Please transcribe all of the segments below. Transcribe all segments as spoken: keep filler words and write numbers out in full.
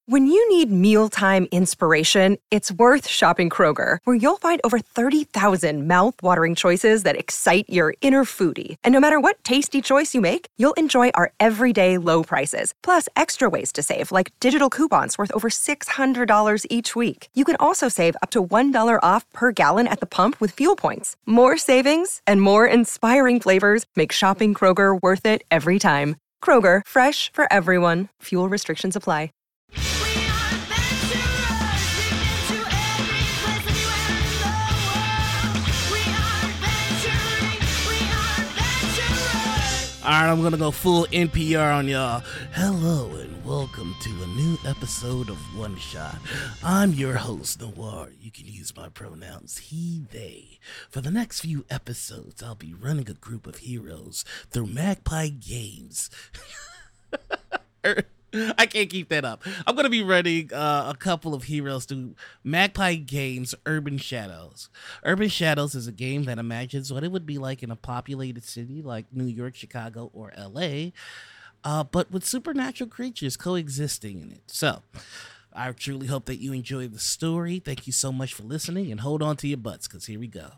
When you need mealtime inspiration, it's worth shopping Kroger, where you'll find over thirty thousand mouth-watering choices that excite your inner foodie. And no matter what tasty choice you make, you'll enjoy our everyday low prices, plus extra ways to save, like digital coupons worth over six hundred dollars each week. You can also save up to one dollar off per gallon at the pump with fuel points. More savings and more inspiring flavors make shopping Kroger worth it every time. Kroger, fresh for everyone. Fuel restrictions apply. All right, I'm going to go full N P R on y'all. Hello and welcome to a new episode of One Shot. I'm your host, Noir. You can use my pronouns he, they. For the next few episodes, I'll be running a group of heroes through Magpie Games. I can't keep that up. I'm going to be running uh, a couple of heroes through Magpie Games Urban Shadows. Urban Shadows is a game that imagines what it would be like in a populated city like New York, Chicago, or L A, uh, but with supernatural creatures coexisting in it. So, I truly hope that you enjoy the story. Thank you so much for listening, and hold on to your butts, because here we go.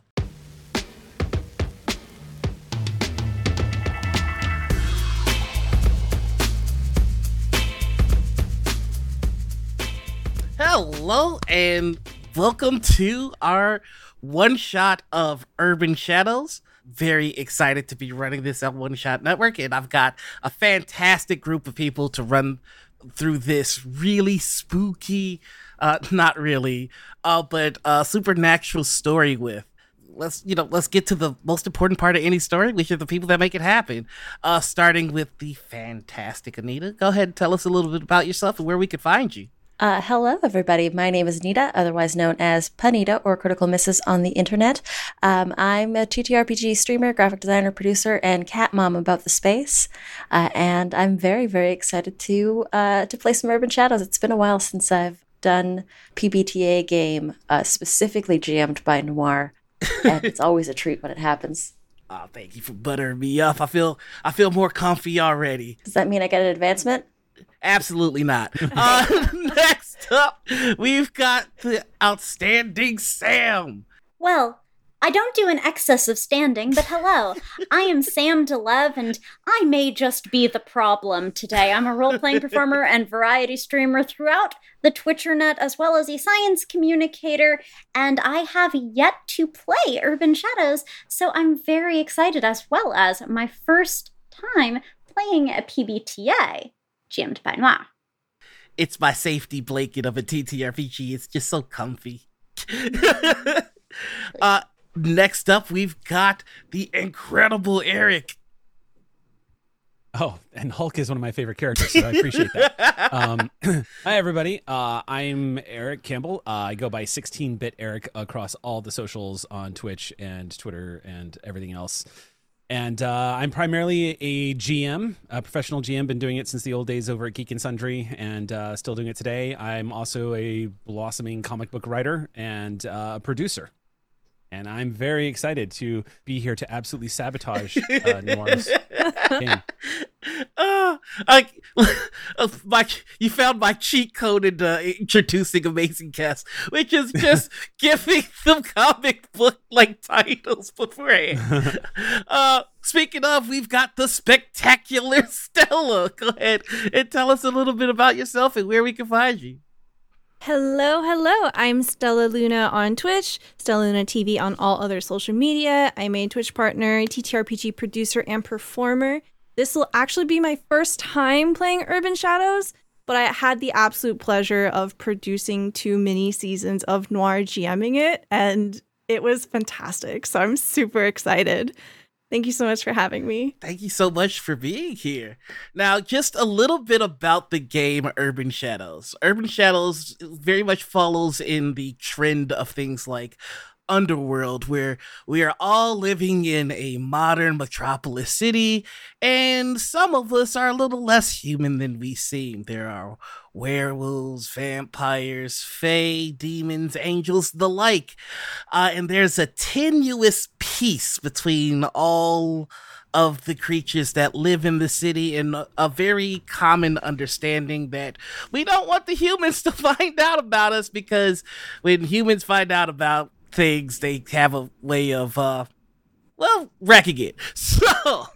Hello and welcome to our one shot of Urban Shadows. Very excited to be running this on One Shot Network, and I've got a fantastic group of people to run through this really spooky, uh, not really, uh, but uh, supernatural story with. Let's, you know, let's get to the most important part of any story, which are the people that make it happen. Uh, starting with the fantastic Anita. Go ahead and tell us a little bit about yourself and where we can find you. Uh, hello, everybody. My name is Nita, otherwise known as Panita or Critical Misses on the internet. Um, I'm a T T R P G streamer, graphic designer, producer, and cat mom about the space. Uh, and I'm very, very excited to uh, to play some Urban Shadows. It's been a while since I've done P B T A game uh, specifically jammed by Noir, and it's always a treat when it happens. Oh, thank you for buttering me up. I feel I feel more comfy already. Does that mean I get an advancement? Absolutely not. Uh, next up, we've got the outstanding Sam. Well, I don't do an excess of standing, but hello. I am Sam DeLev, and I may just be the problem today. I'm a role-playing performer and variety streamer throughout the Twitchernet, as well as a science communicator, and I have yet to play Urban Shadows, so I'm very excited, as well as my first time playing a P B T A. Jammed by Noir. It's my safety blanket of a T T R P G. It's just so comfy. uh, next up, we've got the incredible Eric. Oh, and Hulk is one of my favorite characters, so I appreciate that. um, hi, everybody. Uh, I'm Eric Campbell. Uh, I go by sixteen-bit Eric across all the socials on Twitch and Twitter and everything else. And uh, I'm primarily a G M, a professional G M. Been doing it since the old days over at Geek and Sundry, and uh, still doing it today. I'm also a blossoming comic book writer and uh, a producer. And I'm very excited to be here to absolutely sabotage uh, Noir's game. Uh, I, uh, my, you found my cheat code in uh, introducing Amazing Cast, which is just giving them comic book like titles beforehand. uh, speaking of, we've got the spectacular Stella. Go ahead and tell us a little bit about yourself and where we can find you. Hello, hello. I'm Stella Luna on Twitch, Stella Luna T V on all other social media. I'm a Twitch partner, T T R P G producer, and performer. This will actually be my first time playing Urban Shadows, but I had the absolute pleasure of producing two mini seasons of Noir GMing it, and it was fantastic. So I'm super excited. Thank you so much for having me. Thank you so much for being here. Now, just a little bit about the game Urban Shadows. Urban Shadows very much follows in the trend of things like Underworld, where we are all living in a modern metropolis city, and some of us are a little less human than we seem. There are werewolves, vampires, fae, demons, angels, the like. Uh, and there's a tenuous piece between all of the creatures that live in the city, and a, a very common understanding that we don't want the humans to find out about us, because when humans find out about things, they have a way of, uh, well, wrecking it. So,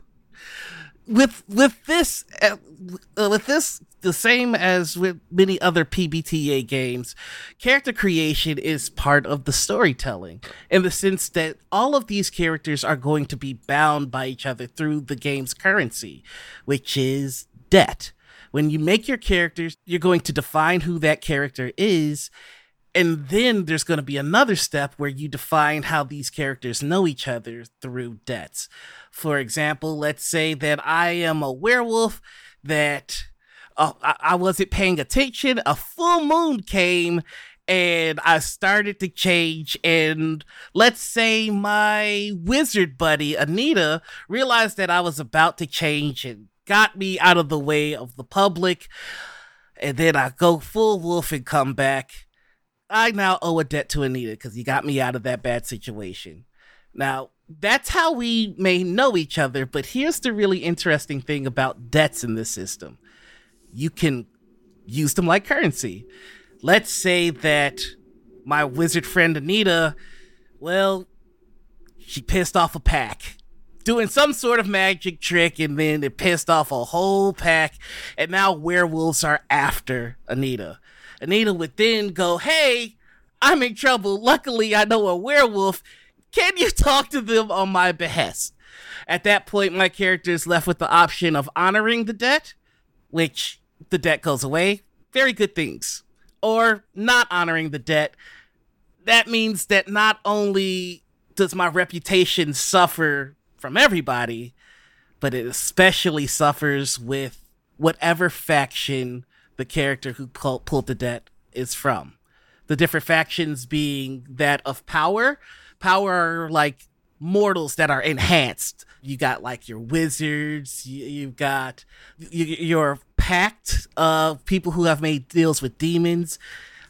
with with this, uh, with this, the same as with many other P B T A games, character creation is part of the storytelling, in the sense that all of these characters are going to be bound by each other through the game's currency, which is debt. When you make your characters, you're going to define who that character is, and then there's going to be another step where you define how these characters know each other through debts. For example, let's say that I am a werewolf that uh, I-, I wasn't paying attention. A full moon came and I started to change. And let's say my wizard buddy, Anita, realized that I was about to change and got me out of the way of the public. And then I go full wolf and come back. I now owe a debt to Anita because he got me out of that bad situation. Now, that's how we may know each other, but here's the really interesting thing about debts in this system. You can use them like currency. Let's say that my wizard friend Anita, well, she pissed off a pack, doing some sort of magic trick, and then it pissed off a whole pack, and now werewolves are after Anita. Anita would then go, hey, I'm in trouble. Luckily, I know a werewolf. Can you talk to them on my behest? At that point, my character is left with the option of honoring the debt, which the debt goes away. Very good things. Or not honoring the debt. That means that not only does my reputation suffer from everybody, but it especially suffers with whatever faction the character who pull- pulled the debt is from. The different factions being that of power. Power are like mortals that are enhanced. You got like your wizards, you, you've got you, your pact of people who have made deals with demons,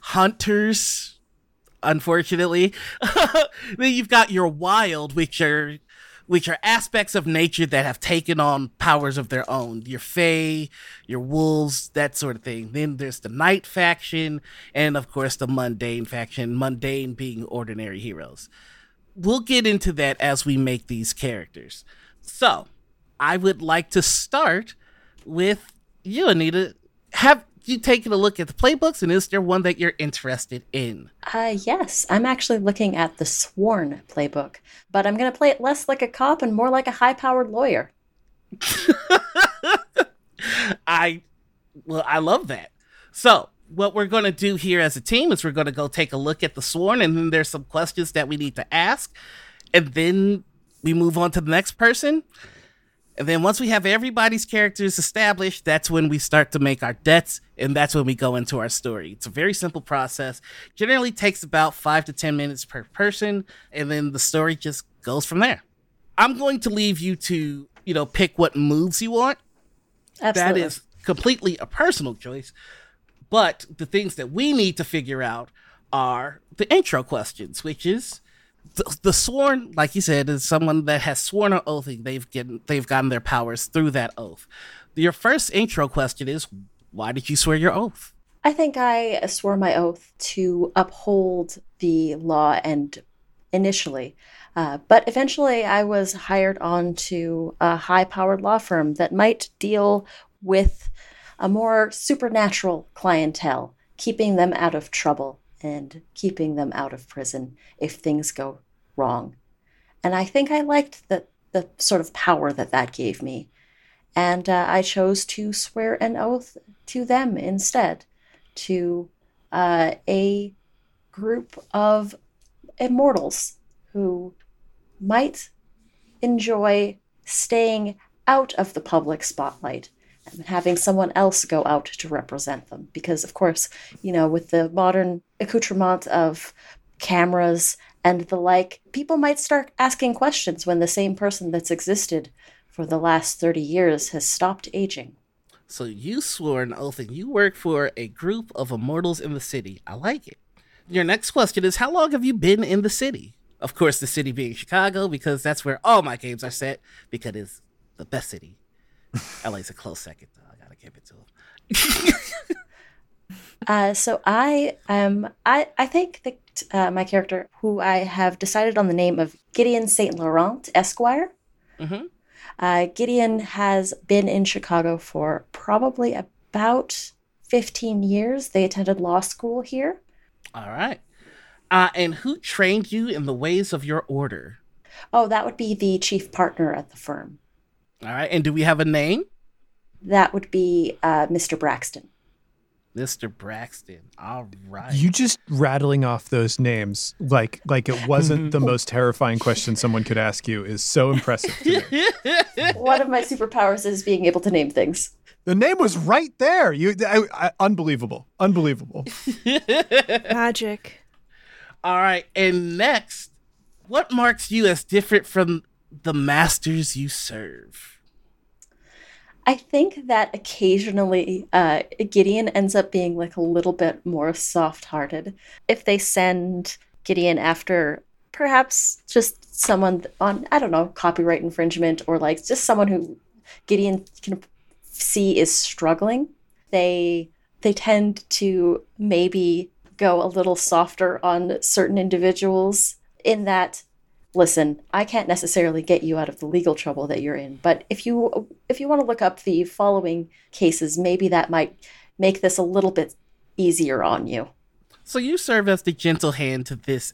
hunters, unfortunately. Then you've got your wild, which are which are aspects of nature that have taken on powers of their own. Your fae, your wolves, that sort of thing. Then there's the night faction, and of course the mundane faction, mundane being ordinary heroes. We'll get into that as we make these characters. So, I would like to start with you, Anita. Have you taken a look at the playbooks, and is there one that you're interested in? Uh, yes, I'm actually looking at the Sworn playbook, but I'm going to play it less like a cop and more like a high-powered lawyer. I, well, I love that. So, what we're going to do here as a team is we're going to go take a look at the Sworn, and then there's some questions that we need to ask, and then we move on to the next person. And then once we have everybody's characters established, that's when we start to make our debts, and that's when we go into our story. It's a very simple process. Generally takes about five to ten minutes per person, and then the story just goes from there. I'm going to leave you to, you know, pick what moves you want. Absolutely. That is completely a personal choice. But the things that we need to figure out are the intro questions, which is the, the Sworn, like you said, is someone that has sworn an oath. They've gotten, they've gotten their powers through that oath. Your first intro question is, why did you swear your oath? I think I swore my oath to uphold the law and initially. Uh, but eventually I was hired on to a high-powered law firm that might deal with a more supernatural clientele, keeping them out of trouble and keeping them out of prison if things go wrong. And I think I liked the, the sort of power that that gave me. And uh, I chose to swear an oath to them instead, to uh, a group of immortals who might enjoy staying out of the public spotlight and having someone else go out to represent them. Because, of course, you know, with the modern accoutrement of cameras and the like, people might start asking questions when the same person that's existed for the last thirty years has stopped aging. So you swore an oath and you work for a group of immortals in the city. I like it. Your next question is, how long have you been in the city? Of course, the city being Chicago, because that's where all my games are set, because it's the best city. L A's a close second, though. I gotta give it to him. uh, so I um I I think that uh, my character, who I have decided on the name of Gideon Saint Laurent Esquire. Mm-hmm. Uh, Gideon has been in Chicago for probably about fifteen years. They attended law school here. All right. Uh, and who trained you in the ways of your order? Oh, that would be the chief partner at the firm. All right. And do we have a name? That would be uh, Mister Braxton. Mister Braxton. All right. You just rattling off those names like like it wasn't the most terrifying question someone could ask you is so impressive to me. One of my superpowers is being able to name things. The name was right there. You, I, I, unbelievable, unbelievable. Magic. All right. And next, what marks you as different from the masters you serve? I think that occasionally uh, Gideon ends up being like a little bit more soft-hearted. If they send Gideon after perhaps just someone on, I don't know, copyright infringement, or like just someone who Gideon can see is struggling, they they tend to maybe go a little softer on certain individuals in that, listen, I can't necessarily get you out of the legal trouble that you're in, but if you if you want to look up the following cases, maybe that might make this a little bit easier on you. So you serve as the gentle hand to this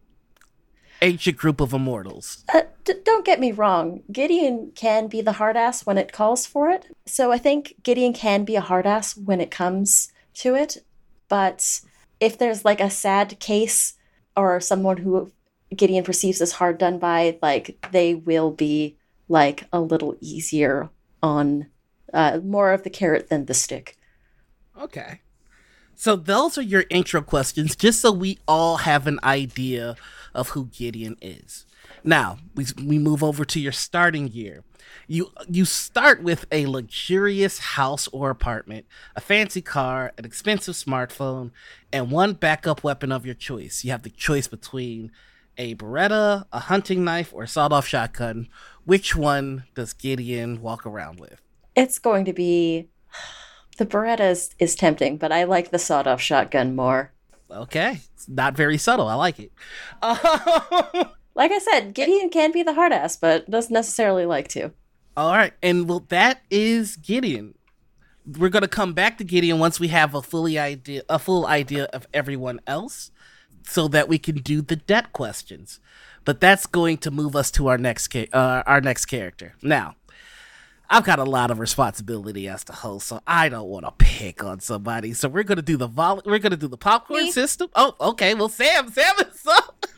ancient group of immortals. Uh, d- don't get me wrong. Gideon can be the hard ass when it calls for it. So I think Gideon can be a hard ass when it comes to it. But if there's like a sad case or someone who Gideon perceives as hard done by, like they will be like a little easier on uh, more of the carrot than the stick. Okay. So those are your intro questions, just so we all have an idea of who Gideon is. Now, we we move over to your starting gear. You you start with a luxurious house or apartment, a fancy car, an expensive smartphone, and one backup weapon of your choice. You have the choice between a Beretta, a hunting knife, or a sawed-off shotgun. Which one does Gideon walk around with? It's going to be... The Beretta is, is tempting, but I like the sawed-off shotgun more. Okay. It's not very subtle. I like it. Um, like I said, Gideon can be the hard ass, but doesn't necessarily like to. All right. And well, that is Gideon. We're going to come back to Gideon once we have a fully idea, a full idea of everyone else, so that we can do the debt questions. But that's going to move us to our next ca- uh, our next character. Now, I've got a lot of responsibility as the host, so I don't want to pick on somebody. So we're gonna do the vol- we're gonna do the popcorn Me? system. Oh, okay. Well, Sam, Sam is so.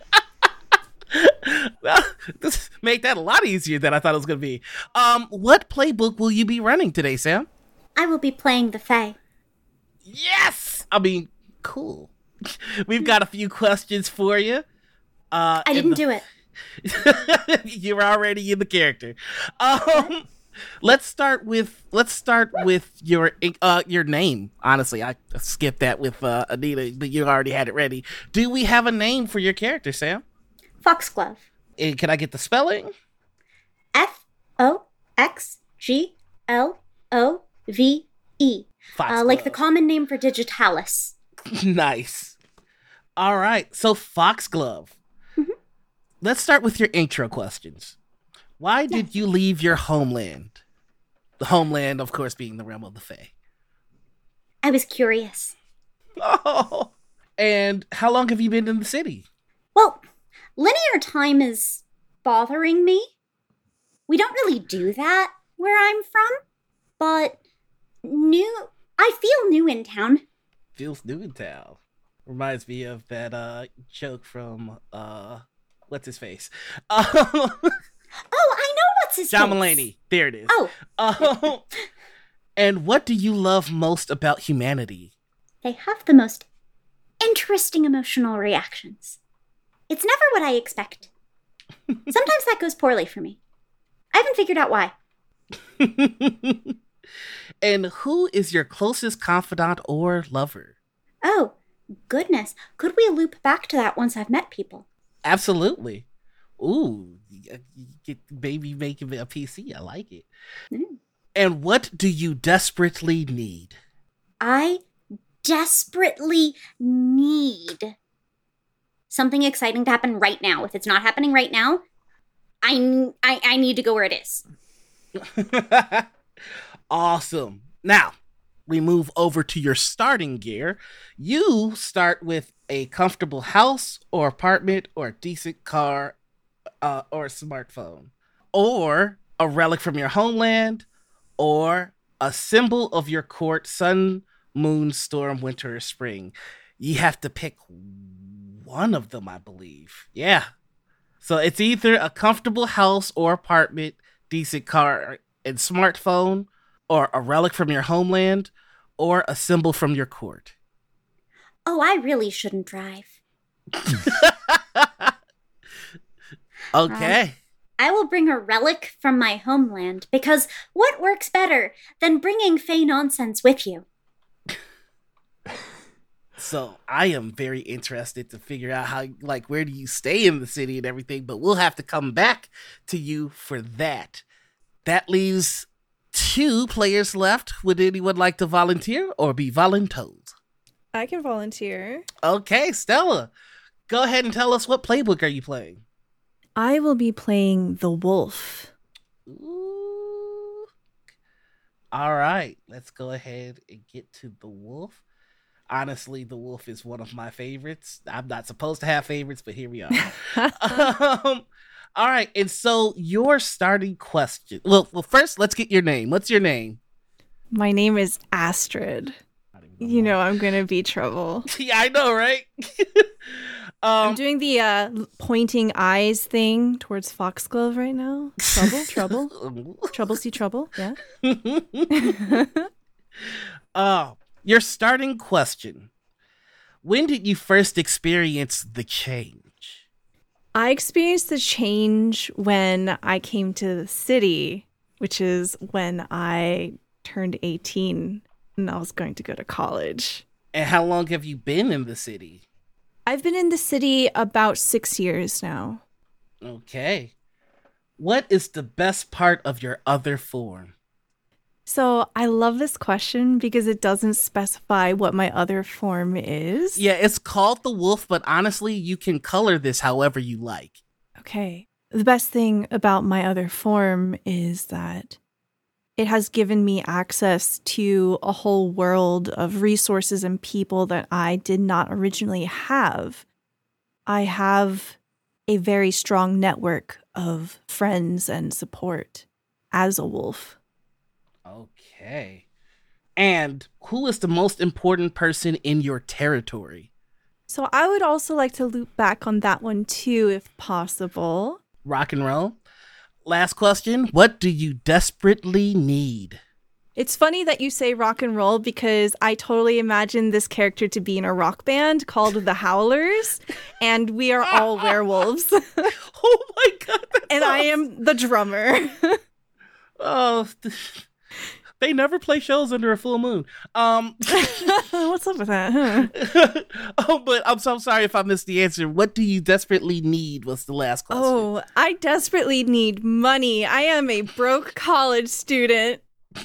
Well, this made that a lot easier than I thought it was gonna be. Um, what playbook will you be running today, Sam? I will be playing the Fae. Yes. I mean, cool. We've got a few questions for you. Uh, I didn't the- do it. You're already in the character. Um, let's start with let's start with your uh your name. Honestly, I skipped that with uh, Anita, but you already had it ready. Do we have a name for your character, Sam? Foxglove. And can I get the spelling? F O X G L O V E. Uh, like the common name for digitalis. Nice. All right, so Foxglove. Mm-hmm. Let's start with your intro questions. Why did you leave your homeland? The homeland, of course, being the realm of the Fae. I was curious. Oh, and how long have you been in the city? Well, linear time is bothering me. We don't really do that where I'm from, but new. I feel new in town. Feels new in town. Reminds me of that uh joke from uh what's his face? Um, Oh, I know what's his John face. Mulaney. There it is. Oh, Um, and what do you love most about humanity? they have the most interesting emotional reactions. It's never what I expect. Sometimes that goes poorly for me. I haven't figured out why. And who is your closest confidant or lover? Oh, goodness. Could we loop back to that once I've met people? Absolutely. Ooh, you get baby making a P C. I like it. Mm. And what do you desperately need? I desperately need something exciting to happen right now. If it's not happening right now, I, I, I need to go where it is. Awesome. Now, we move over to your starting gear. You start with a comfortable house or apartment or a decent car uh, or a smartphone, or a relic from your homeland, or a symbol of your court, sun, moon, storm, winter, or spring. You have to pick one of them, I believe. Yeah. So it's either a comfortable house or apartment, decent car and smartphone, or a relic from your homeland, or a symbol from your court. Oh, I really shouldn't drive. Okay. Um, I will bring a relic from my homeland, because what works better than bringing Fey nonsense with you? So I am very interested to figure out how, like, where do you stay in the city and everything, but we'll have to come back to you for that. That leaves two players left. Would anyone like to volunteer or be voluntold? I can volunteer. Okay, Stella, go ahead and tell us, what playbook are you playing? I will be playing the wolf. Ooh. All right, let's go ahead and get to the wolf. Honestly, the wolf is one of my favorites. I'm not supposed to have favorites, but here we are. um, all right, and so your starting question. Well, well, first, let's get your name. What's your name? My name is Astrid. You know I'm gonna be trouble. Yeah, I know, right? um, I'm doing the uh, pointing eyes thing towards Foxglove right now. Trouble, trouble, trouble. See trouble. Yeah. uh, your starting question. When did you first experience the change? I experienced the change when I came to the city, which is when I turned eighteen. And I was going to go to college. And how long have you been in the city? I've been in the city about six years now. Okay. What is the best part of your other form? So I love this question because it doesn't specify what my other form is. Yeah, it's called the wolf, but honestly, you can color this however you like. Okay. The best thing about my other form is that it has given me access to a whole world of resources and people that I did not originally have. I have a very strong network of friends and support as a wolf. Okay. And who is the most important person in your territory? So I would also like to loop back on that one too, if possible. Rock and roll. Last question. What do you desperately need? It's funny that you say rock and roll because I totally imagine this character to be in a rock band called the Howlers, and we are all werewolves. Oh my God. And awesome. I am the drummer. Oh, they never play shows under a full moon. Um, What's up with that? Huh? Oh, but I'm so sorry if I missed the answer. What do you desperately need was the last question. Oh, I desperately need money. I am a broke college student.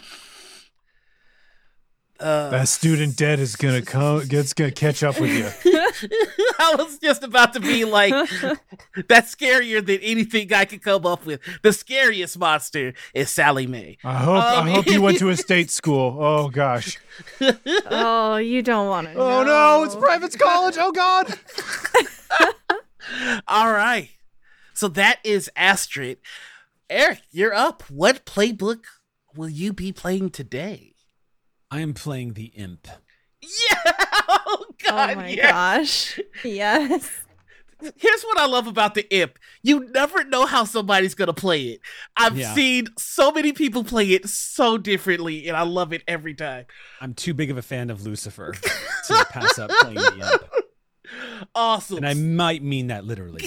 Uh, That student debt is gonna come. Gets gonna catch up with you. I was just about to be like, that's scarier than anything I could come up with. The scariest monster is Sally Mae. I hope. Um, I hope you went to a state school. Oh gosh. Oh, you don't want to know. Oh no, it's private college. Oh God. All right. So that is Astrid. Eric, you're up. What playbook will you be playing today? I am playing the imp. Yeah! Oh, God, Oh my yes. gosh. Yes. Here's what I love about the imp. You never know how somebody's going to play it. I've Yeah. seen so many people play it so differently, and I love it every time. I'm too big of a fan of Lucifer to pass up playing the imp. Awesome. And I might mean that literally.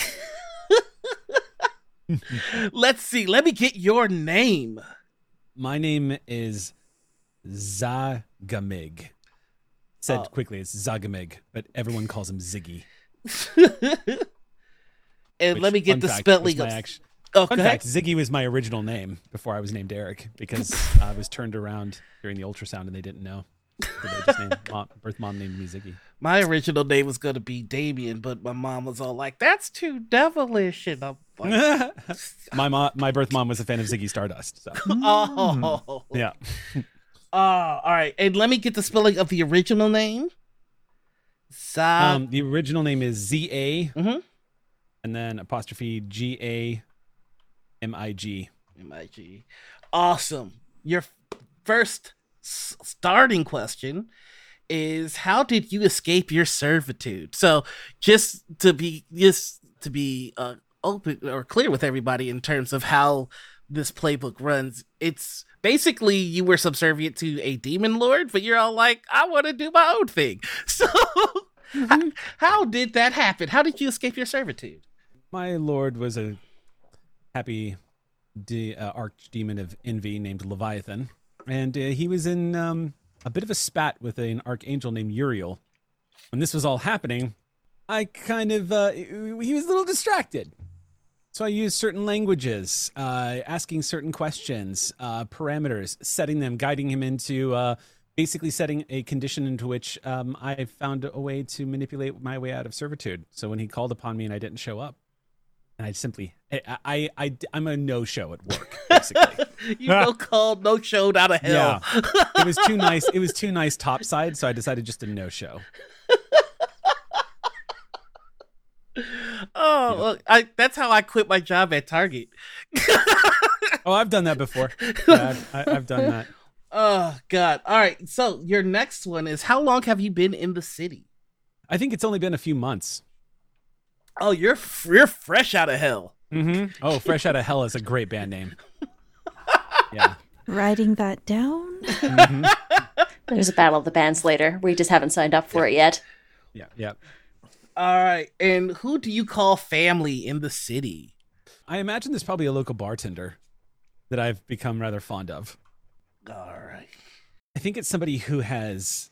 Let's see. Let me get your name. My name is Zagamig. Said Oh. quickly, it's Zagamig, but everyone calls him Ziggy. And Which, let me get fun the fact, spelling was my of. act- Oh, Fun go ahead. fact, Ziggy was my original name before I was named Eric because I was turned around during the ultrasound and they didn't know. So they just named mom, birth mom named me Ziggy. My original name was going to be Damien, but my mom was all like, that's too devilish. And I'm like, my mom, my birth mom was a fan of Ziggy Stardust. So oh. yeah. Oh, all right. And let me get the spelling of the original name. Sa- Um, the original name is Z A Mhm. and then apostrophe G A M I G. M I G. Awesome. Your f- first s- starting question is, how did you escape your servitude? So just to be just to be uh, open or clear with everybody in terms of how this playbook runs, it's basically you were subservient to a demon lord, but you're all like, I want to do my own thing. So Mm-hmm. how, how did that happen? How did you escape your servitude? My lord was a happy de- uh, archdemon of envy named Leviathan, and uh, he was in um, a bit of a spat with an archangel named Uriel. When this was all happening, I kind of uh, he was a little distracted. So I used certain languages, uh, asking certain questions, uh, parameters, setting them, guiding him into uh, basically setting a condition into which um, I found a way to manipulate my way out of servitude. So when he called upon me and I didn't show up, and I simply, I, I, I, I'm a no-show at work, basically. You no called, no showed out of hell. Yeah, it was too nice. It was too nice topside, so I decided just to no-show. Oh, well, I, that's how I quit my job at Target. Oh, I've done that before. Yeah, I've, I, I've done that. Oh, God. All right. So your next one is, how long have you been in the city? I think it's only been a few months. Oh, you're f- you're fresh out of hell. Mm-hmm. Oh, Fresh Out of Hell is a great band name. Yeah. Writing that down. Mm-hmm. There's a battle of the bands later. We just haven't signed up for it yet. Yeah, yeah. All right. And who do you call family in the city? I imagine there's probably a local bartender that I've become rather fond of. All right. I think it's somebody who has,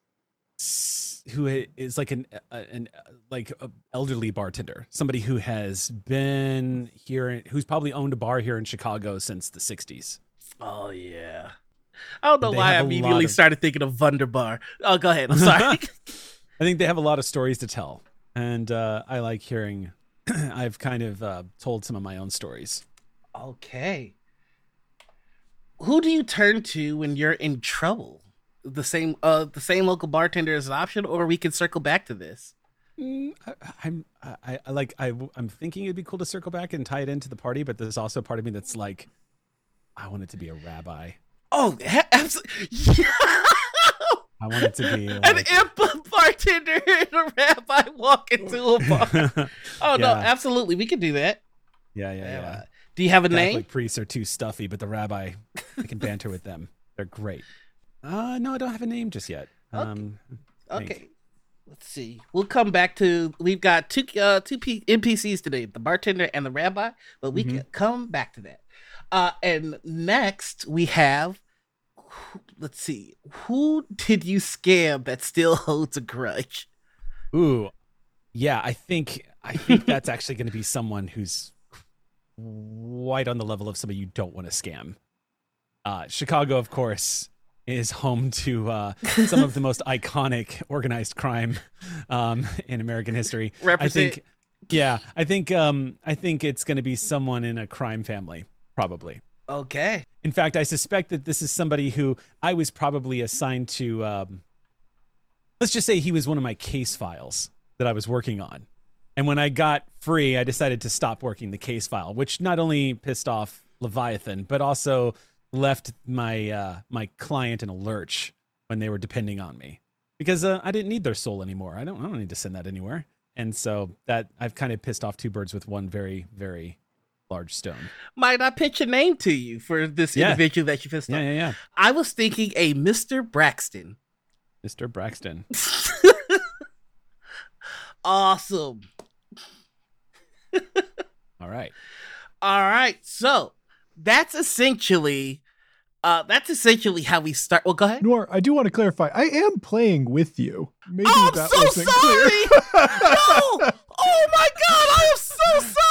who is like an an like a elderly bartender, somebody who has been here, who's probably owned a bar here in Chicago since the sixties. Oh, yeah. I don't know They why I have a lot immediately of- started thinking of Wunderbar. Oh, go ahead. I'm sorry. I think they have a lot of stories to tell, and uh, I like hearing. I've kind of uh, told some of my own stories. Okay. Who do you turn to when you're in trouble? The same, uh, the same local bartender is an option, or we can circle back to this. Mm, I, I'm, I, I like, I, I'm thinking it'd be cool to circle back and tie it into the party, but there's also a part of me that's like, I want it to be a rabbi. Oh, ha- absolutely. I want it to be An like, imp bartender and a rabbi walk into a bar. Oh, no, Yeah. absolutely. We can do that. yeah, yeah, yeah. Uh, Do you have a name? Catholic priests are too stuffy, but the rabbi, I can banter with them. They're great. Uh, no, I don't have a name just yet. Um, think. Okay. Let's see. We'll come back to. We've got two uh, two P- N P Cs today, the bartender and the rabbi, but we Mhm. can come back to that. Uh, and next we have. Let's see. Who did you scam that still holds a grudge? Ooh, yeah, I think I think that's actually going to be someone who's right on the level of somebody you don't want to scam. Uh, Chicago, of course, is home to uh, some of the most iconic organized crime um, in American history. Represent. I think, yeah, I think um, I think it's going to be someone in a crime family, probably. Okay. In fact, I suspect that this is somebody who I was probably assigned to. Um, let's just say he was one of my case files that I was working on. And when I got free, I decided to stop working the case file, which not only pissed off Leviathan, but also left my uh, my client in a lurch when they were depending on me. Because uh, I didn't need their soul anymore. I don't, I don't need to send that anywhere. And so that I've kind of pissed off two birds with one very, very large stone. Might I pitch a name to you for this Yeah. individual that you pissed Yeah, off? yeah, yeah. I was thinking a Mister Braxton. Mister Braxton. Awesome. All right. All right. So that's essentially uh that's essentially how we start. Well, go ahead. Noir, I do want to clarify. I am playing with you. Maybe Oh, I'm that so wasn't sorry. clear. No. Oh my god, I am so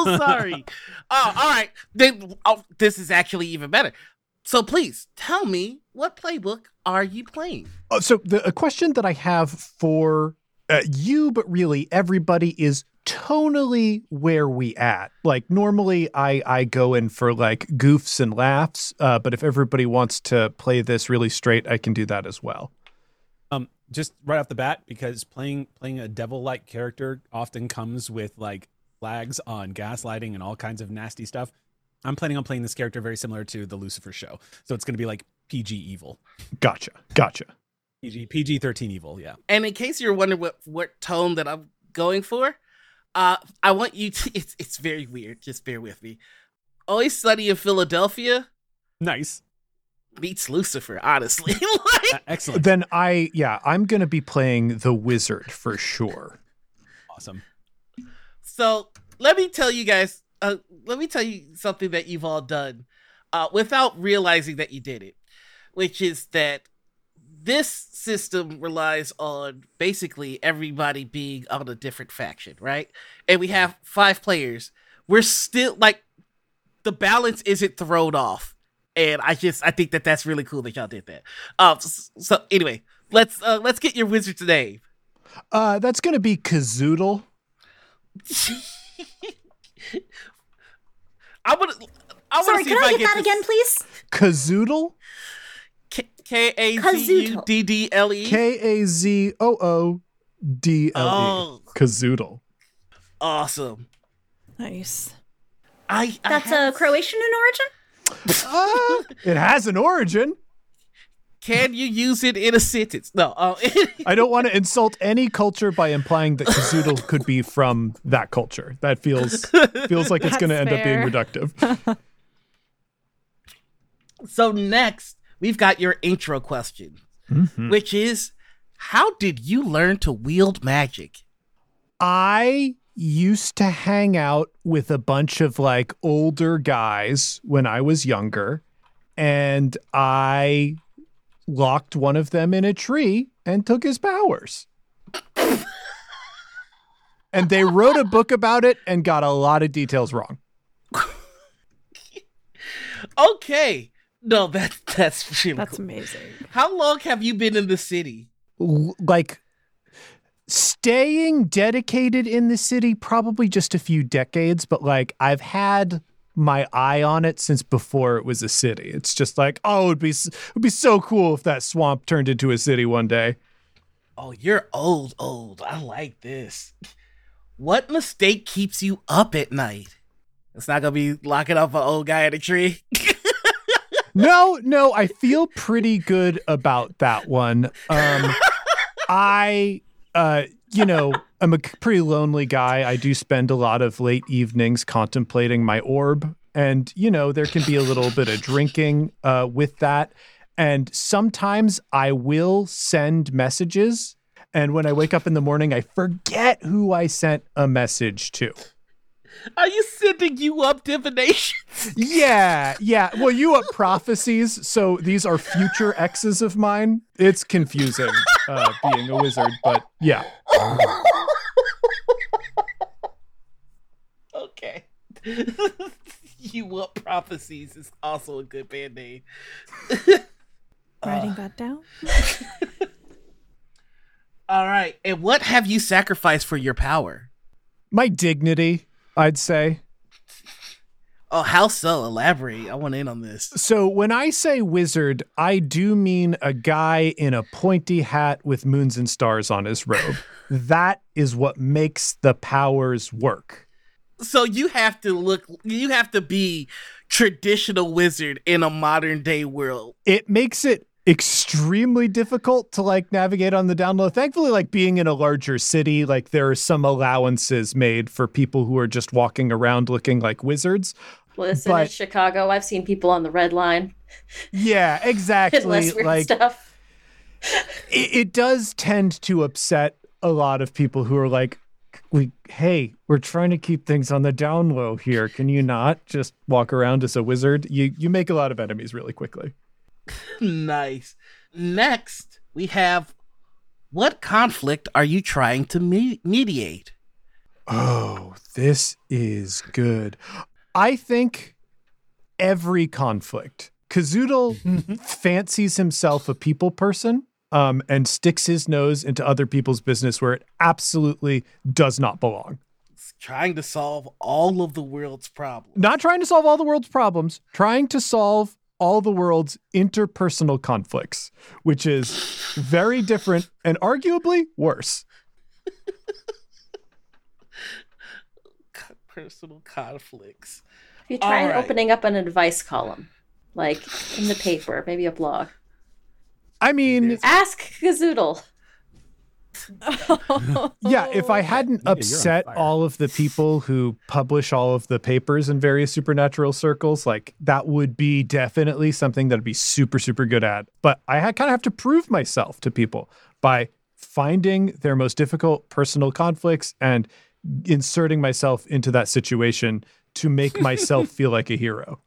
sorry. Oh, all right. Then, oh, this is actually even better. So please tell me, what playbook are you playing? Uh, so the a question that I have for uh, you, but really everybody, is tonally where we at. Like normally I, I go in for like goofs and laughs, uh, but if everybody wants to play this really straight, I can do that as well. Um, just right off the bat, because playing playing a devil-like character often comes with like flags on gaslighting and all kinds of nasty stuff. I'm planning on playing this character very similar to the Lucifer show. So it's going to be like P G evil. Gotcha. Gotcha. P G P G thirteen evil, yeah. And in case you're wondering what, what tone that I'm going for, uh, I want you to, it's, it's very weird. Just bear with me. Always Sunny in Philadelphia Nice. meets Lucifer, honestly. Like, Uh, excellent. Then I, yeah, I'm going to be playing the wizard for sure. Awesome. so let me tell you guys, uh, let me tell you something that you've all done uh, without realizing that you did it, which is that this system relies on basically everybody being on a different faction, right? And we have five players. We're still like, the balance isn't thrown off. And I just, I think that that's really cool that y'all did that. Um, so, so anyway, let's, uh, let's get your wizard's name. Uh, that's going to be Kazoodle. I would, I Sorry, want to see can if I I get get that this. again, please? Kazoodle? K A Z U D D L E. K A Z O O D L E. Oh. Kazoodle. Awesome. Nice. I, I That's have- a Croatian in origin? Uh, it has an origin. Can you use it in a sentence? No. Uh, I don't want to insult any culture by implying that Kazoodle could be from that culture. That feels feels like it's going to That's end up being fair. reductive. so next, we've got your intro question, Mhm. which is, how did you learn to wield magic? I used to hang out with a bunch of like older guys when I was younger, and I locked one of them in a tree and took his powers. And they wrote a book about it and got a lot of details wrong. Okay. No, that's that's really That's cool. amazing. How long have you been in the city? L- like staying dedicated in the city, probably just a few decades, but like I've had my eye on it since before it was a city. It's just like, oh, it'd be, s- it'd be so cool if that swamp turned into a city one day. Oh, you're old, old. I like this. What mistake keeps you up at night? It's not gonna be locking up an old guy in a tree. No, no, I feel pretty good about that one. Um, I, uh, you know, I'm a pretty lonely guy. I do spend a lot of late evenings contemplating my orb. And, you know, there can be a little bit of drinking uh, with that. And sometimes I will send messages. And when I wake up in the morning, I forget who I sent a message to. Are you sending you up divination? Yeah, yeah. Well, you up prophecies, so these are future exes of mine. It's confusing uh, being a wizard, but yeah. Okay. You up prophecies is also a good band name. Writing that down. All right. And what have you sacrificed for your power? My dignity, I'd say. Oh, how so? Elaborate. I want in on this. So when I say wizard, I do mean a guy in a pointy hat with moons and stars on his robe. That is what makes the powers work. So you have to look, you have to be traditional wizard in a modern day world. It makes it extremely difficult to like navigate on the down low. Thankfully, like being in a larger city, like there are some allowances made for people who are just walking around looking like wizards. Listen, But- in Chicago, I've seen people on the red line. Yeah, exactly. Less weird like stuff. it, it does tend to upset a lot of people who are like, we, hey, we're trying to keep things on the down low here. Can you not just walk around as a wizard? You you make a lot of enemies really quickly. Nice. Next, we have, what conflict are you trying to me- mediate? Oh, this is good. I think every conflict. Kazoodle fancies himself a people person um, and sticks his nose into other people's business where it absolutely does not belong. He's trying to solve all of the world's problems. Not trying to solve all the world's problems, trying to solve all the world's interpersonal conflicts, which is very different and arguably worse. Personal conflicts. If you try All right. opening up an advice column, like in the paper, maybe a blog. I mean, Ask Kazoodle. yeah, if I hadn't you're on upset fire. all of the people who publish all of the papers in various supernatural circles, like that would be definitely something that I'd be super, super good at. But I kind of have to prove myself to people by finding their most difficult personal conflicts and inserting myself into that situation to make myself feel like a hero.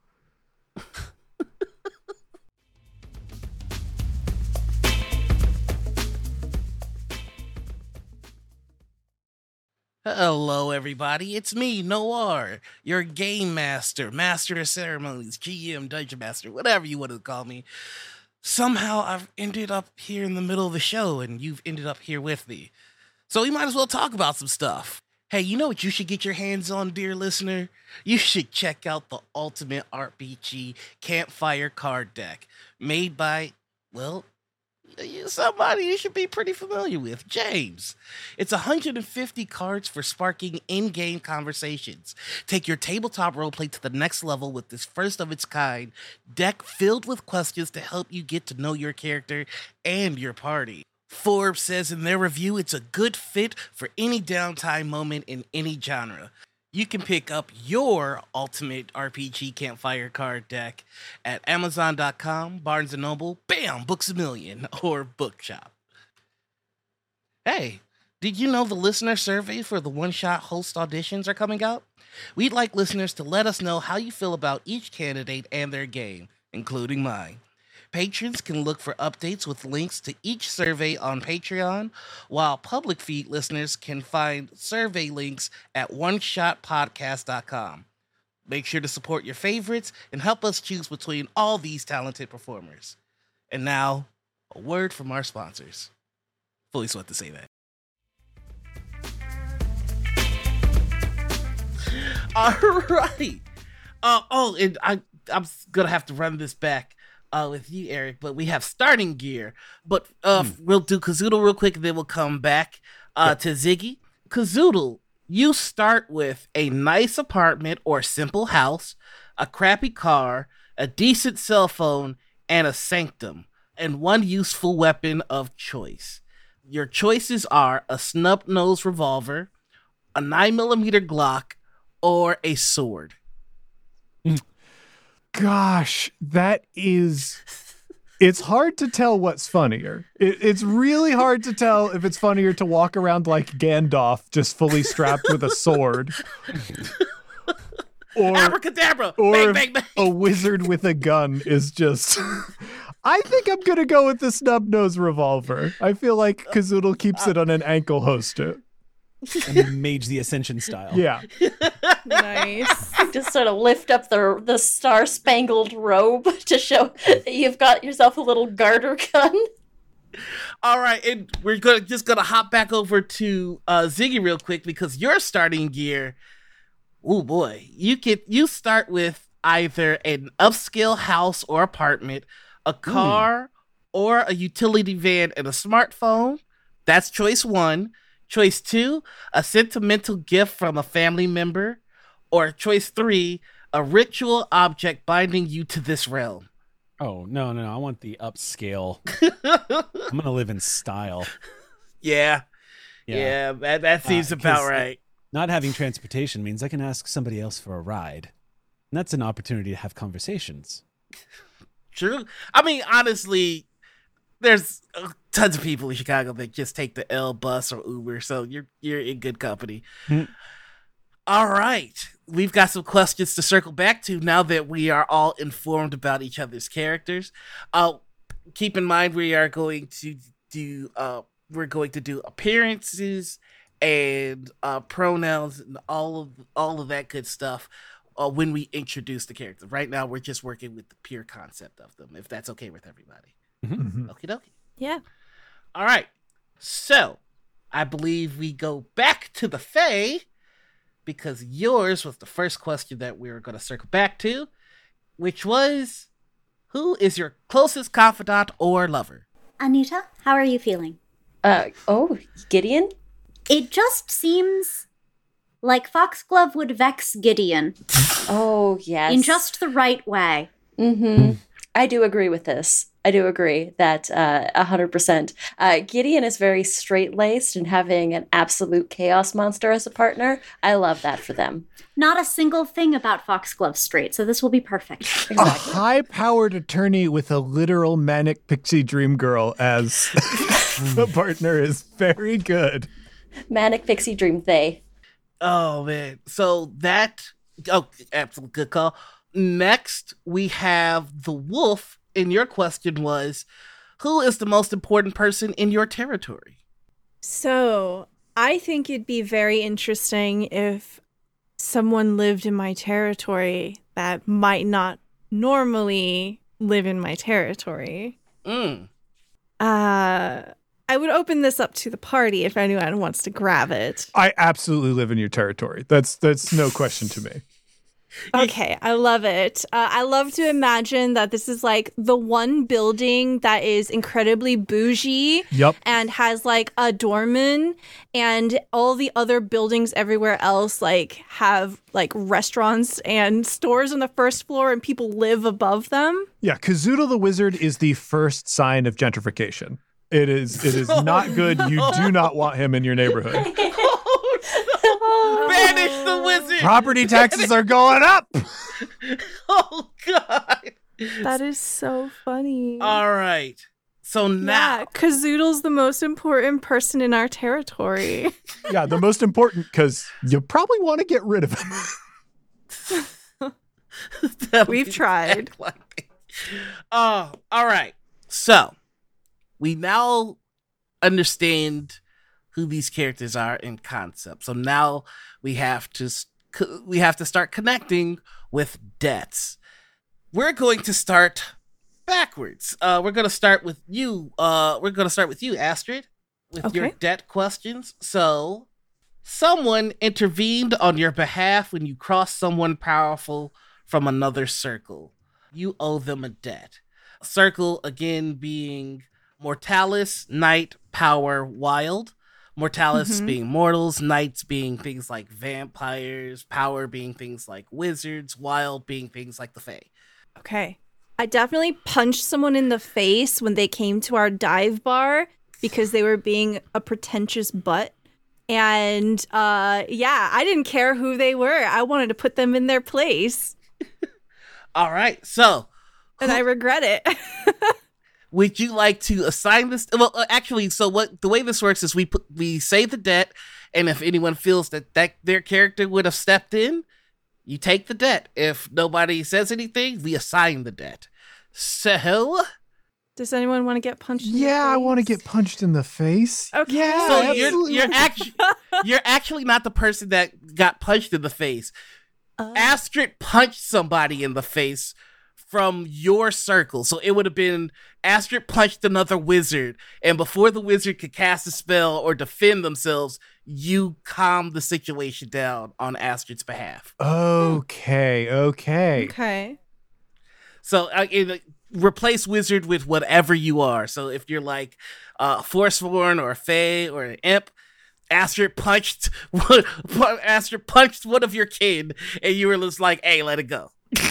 Hello, everybody. It's me, Noir, your game master, master of ceremonies, G M, dungeon master, whatever you want to call me. Somehow I've ended up here in the middle of the show, and you've ended up here with me. So we might as well talk about some stuff. Hey, you know what you should get your hands on, dear listener? You should check out the Ultimate R P G Campfire card deck, made by, well, somebody you should be pretty familiar with, James. It's one hundred fifty cards for sparking in-game conversations. Take your tabletop roleplay to the next level with this first-of-its-kind deck filled with questions to help you get to know your character and your party. Forbes says in their review it's a good fit for any downtime moment in any genre. You can pick up your Ultimate R P G Campfire card deck at Amazon dot com, Barnes and Noble, bam, Books A Million, or Bookshop. Hey, did you know the listener survey for the one-shot host auditions are coming out? We'd like listeners to let us know how you feel about each candidate and their game, including mine. Patrons can look for updates with links to each survey on Patreon, while public feed listeners can find survey links at one shot podcast dot com. Make sure to support your favorites and help us choose between all these talented performers. And now, a word from our sponsors. Fully sweat to say that. All right. Uh, oh, and I, I'm going to have to run this back. Uh, with you, Eric, but we have starting gear. But uh, hmm. we'll do Kazoodle real quick, and then we'll come back uh, yep. to Ziggy. Kazoodle, you start with a nice apartment or simple house, a crappy car, a decent cell phone, and a sanctum, and one useful weapon of choice. Your choices are a snub-nosed revolver, a nine millimeter Glock, or a sword. Gosh, that is... It's hard to tell what's funnier. It, it's really hard to tell if it's funnier to walk around like Gandalf, just fully strapped with a sword. Or, Abracadabra! Or bang, bang, bang. A wizard with a gun is just... I think I'm going to go with the snub-nosed revolver. I feel like Kazoodle keeps it on an ankle holster. And Mage the Ascension style. Yeah. Nice. Just sort of lift up the the star-spangled robe to show that you've got yourself a little garter gun. All right, and we're gonna just gonna hop back over to uh, Ziggy real quick because your starting gear. Oh boy, you can you start with either an upscale house or apartment, a car, mm. or a utility van and a smartphone. That's choice one. Choice two, a sentimental gift from a family member. Or choice three, a ritual object binding you to this realm. Oh, no, no, no. I want the upscale. I'm going to live in style. Yeah. Yeah, yeah that, that seems uh, about right. Not having transportation means I can ask somebody else for a ride. And that's an opportunity to have conversations. True. I mean, honestly, there's tons of people in Chicago that just take the L bus or Uber, so you're you're in good company. Hmm. All right. We've got some questions to circle back to now that we are all informed about each other's characters. Uh, keep in mind we are going to do uh, we're going to do appearances and uh, pronouns and all of all of that good stuff uh, when we introduce the characters. Right now, we're just working with the pure concept of them, if that's okay with everybody. Mm-hmm. Okie dokie. Yeah. All right. So, I believe we go back to the Fae, because yours was the first question that we were going to circle back to, which was, who is your closest confidant or lover? Anita, how are you feeling? Uh, oh, Gideon? It just seems like Foxglove would vex Gideon Oh, yes. in just the right way. Mm-hmm. I do agree with this. I do agree that uh, one hundred percent. Uh, Gideon is very straight-laced, and having an absolute chaos monster as a partner, I love that for them. Not a single thing about Foxglove straight, so this will be perfect. A high-powered attorney with a literal manic pixie dream girl as a partner is very good. Manic Pixie Dream They. Oh, man. So that, oh, absolute good call. Next, we have the wolf, and your question was, who is the most important person in your territory? So I think it'd be very interesting if someone lived in my territory that might not normally live in my territory. Mm. Uh, I would open this up to the party if anyone wants to grab it. I absolutely live in your territory. That's that's no question to me. Okay, I love it. Uh, I love to imagine that this is like the one building that is incredibly bougie Yep. and has like a doorman, and all the other buildings everywhere else like have like restaurants and stores on the first floor, and people live above them. Yeah, Kazoodle the Wizard is the first sign of gentrification. It is it is Oh, not good. no. You do not want him in your neighborhood. Oh, no. Banish the wizard! Property taxes are going up. Oh, God. That is so funny. All right. So now, Yeah, Kazoodle's the most important person in our territory. Yeah, the most important because you probably want to get rid of him. that'll We've be tried. exactly. Oh, all right. So we now understand who these characters are in concept. So now we have to s- co- we have to start connecting with debts. We're going to start backwards. Uh, we're going to start with you. Uh, we're going to start with you, Astrid, with your Okay. debt questions. So, someone intervened on your behalf when you crossed someone powerful from another circle. You owe them a debt. Circle, again, being Mortalis, Night, Power, Wild. Mortalis Mhm. being mortals, Knights being things like vampires, Power being things like wizards, Wild being things like the Fae. Okay. I definitely punched someone in the face when they came to our dive bar because they were being a pretentious butt. And uh, yeah, I didn't care who they were. I wanted to put them in their place. All right, so And I regret it. would you like to assign this? Well, uh, actually, so what the way this works is we put we say the debt, and if anyone feels that, that their character would have stepped in, you take the debt. If nobody says anything, we assign the debt. So, Does anyone want to get punched in the Yeah, I want to face? get punched in the face. Okay. Yeah, so Nice. you're absolutely. you're actually you're actually not the person that got punched in the face. Oh. Astrid punched somebody in the face from your circle. So it would have been Astrid punched another wizard, and before the wizard could cast a spell or defend themselves, you calmed the situation down on Astrid's behalf. Okay, okay. Okay. So uh, it, replace wizard with whatever you are. So if you're like uh, Forceborn or a Fae or an imp, Astrid punched one, Astrid punched one of your kin, and you were just like, "Hey, let it go."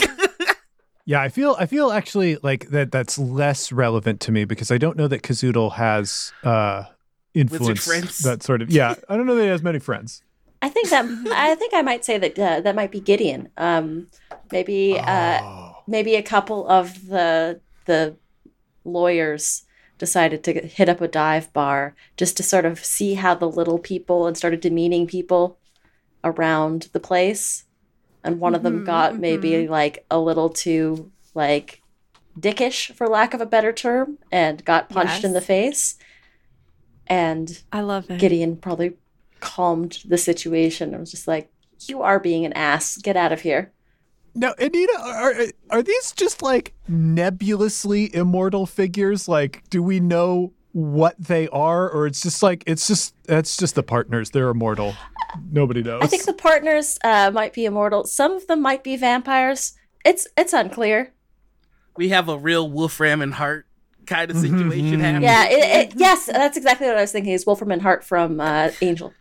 Yeah, I feel I feel actually like that that's less relevant to me because I don't know that Kazoodle has uh influence friends? that sort of. Yeah, I don't know that he has many friends. I think that I think I might say that uh, that might be Gideon. Um, maybe uh, Oh. maybe a couple of the the lawyers decided to hit up a dive bar just to sort of see how the little people and started demeaning people around the place, and one of them Mhm, got maybe like a little too like dickish, for lack of a better term, and got punched in the Yes. face. And I love it. Gideon probably calmed the situation. I was just like, you are being an ass. Get out of here. Now, Anita, are are these just like nebulously immortal figures? Like, do we know what they are, or it's just like it's just it's just the partners? They're immortal. Nobody knows. I think the partners uh, might be immortal. Some of them might be vampires. It's it's unclear. We have a real Wolfram and Hart kind of situation happening. Yeah, it, it, yes, that's exactly what I was thinking. Is Wolfram and Hart from uh, Angel.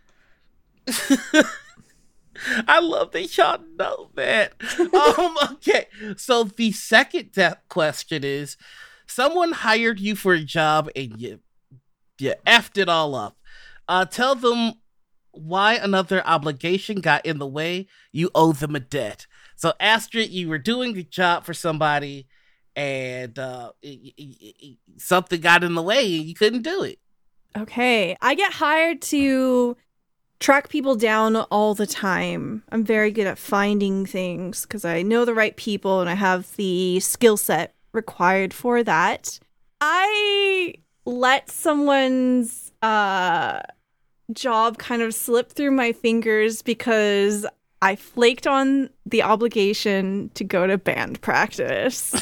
I love that y'all know that. um, okay, so the second death question is, someone hired you for a job and you, you effed it all up. Uh, tell them why another obligation got in the way. You owe them a debt. So Astrid, you were doing a job for somebody and uh, it, it, it, something got in the way and you couldn't do it. Okay, I get hired to track people down all the time. I'm very good at finding things because I know the right people and I have the skill set required for that. I let someone's uh, job kind of slip through my fingers because I flaked on the obligation to go to band practice.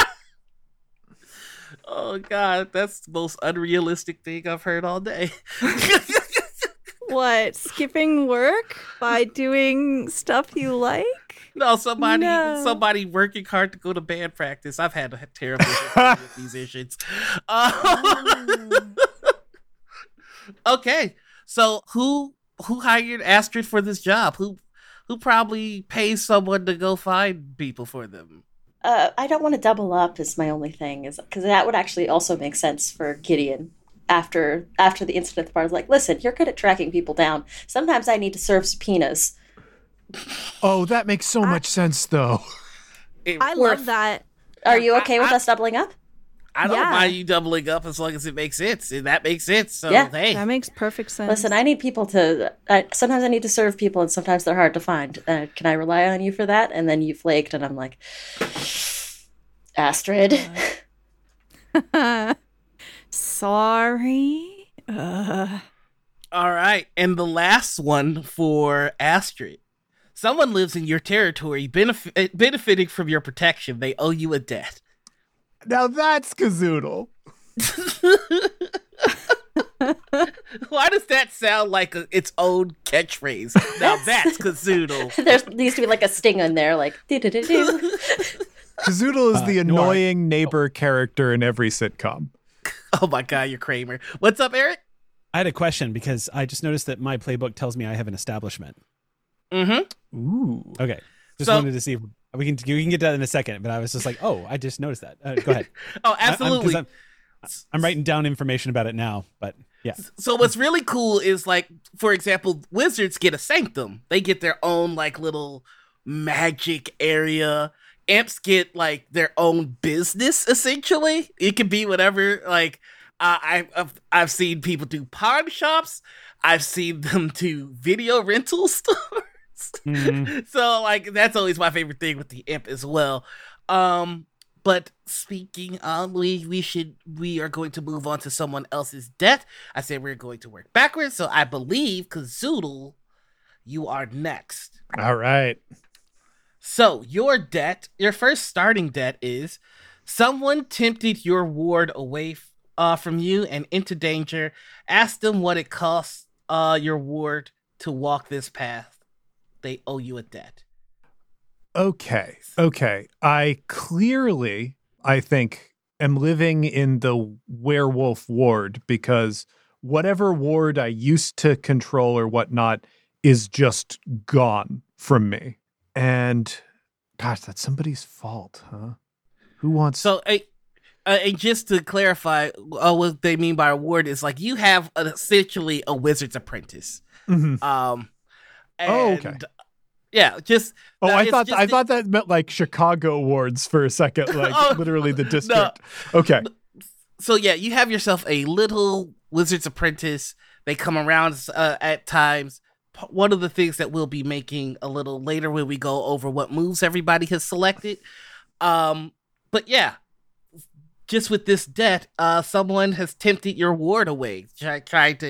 Oh, God, that's the most unrealistic thing I've heard all day. What, skipping work by doing stuff you like? No, somebody No. somebody working hard to go to band practice. I've had a terrible history with musicians. Um, okay, so who who hired Astrid for this job? Who who probably pays someone to go find people for them? Uh, I don't want to double up is my only thing, is because that would actually also make sense for Gideon. After after the incident at the bar, I was like, listen, you're good at tracking people down. Sometimes I need to serve subpoenas. Oh, that makes so much sense, though. It- I Worth. love that. Are you okay I- with I- us doubling up? I don't Yeah. mind you doubling up as long as it makes sense. And that makes sense. So, Yeah. hey. That makes perfect sense. Listen, I need people to. I, sometimes I need to serve people, and sometimes they're hard to find. Uh, can I rely on you for that? And then you flaked, and I'm like, Astrid. Sorry. Uh, All right. And the last one for Astrid. Someone lives in your territory, benef- benefiting from your protection. They owe you a debt. Now that's Kazoodle. Why does that sound like a, its own catchphrase? Now that's Kazoodle. There needs to be like a sting in there, like do do do do. Kazoodle is Uh, the Noir. annoying neighbor character in every sitcom. Oh my God, you're Kramer. What's up, Eric? I had a question because I just noticed that my playbook tells me I have an establishment. Mm-hmm. Ooh. Okay, just So- wanted to see if we can we can get to that in a second. But I was just like, oh, I just noticed that. Uh, go ahead. Oh, I- I'm- 'cause absolutely. I'm, I'm writing down information about it now, but yeah. So what's really cool is, like, for example, wizards get a sanctum. They get their own, like, little magic area. Imps get, like, their own business, essentially. It can be whatever. Like, uh, I, I've, I've seen people do pawn shops. I've seen them do video rental stores. Mhm. So, like, that's always my favorite thing with the imp as well. Um, but speaking on, we we should we are going to move on to someone else's debt. I said we're going to work backwards, so I believe Kazoodle, you are next. All right. So your debt, your first starting debt is someone tempted your ward away f- uh, from you and into danger. Ask them what it costs uh, your ward to walk this path. They owe you a debt. Okay. Okay. I clearly, I think, am living in the werewolf ward because whatever ward I used to control or whatnot is just gone from me. And gosh, that's somebody's fault, huh? Who wants So, uh, uh, and just to clarify, uh, what they mean by a ward is like you have a, essentially a wizard's apprentice. Mhm. Um, and, Oh, okay. Yeah, just Oh, no, I it's thought just I the- thought that meant like Chicago wards for a second, like Oh, literally the district. Okay. So yeah, you have yourself a little wizard's apprentice. They come around uh, at times. P- One of the things that we'll be making a little later when we go over what moves everybody has selected. Um, but yeah, just with this debt, uh, someone has tempted your ward away, try, trying to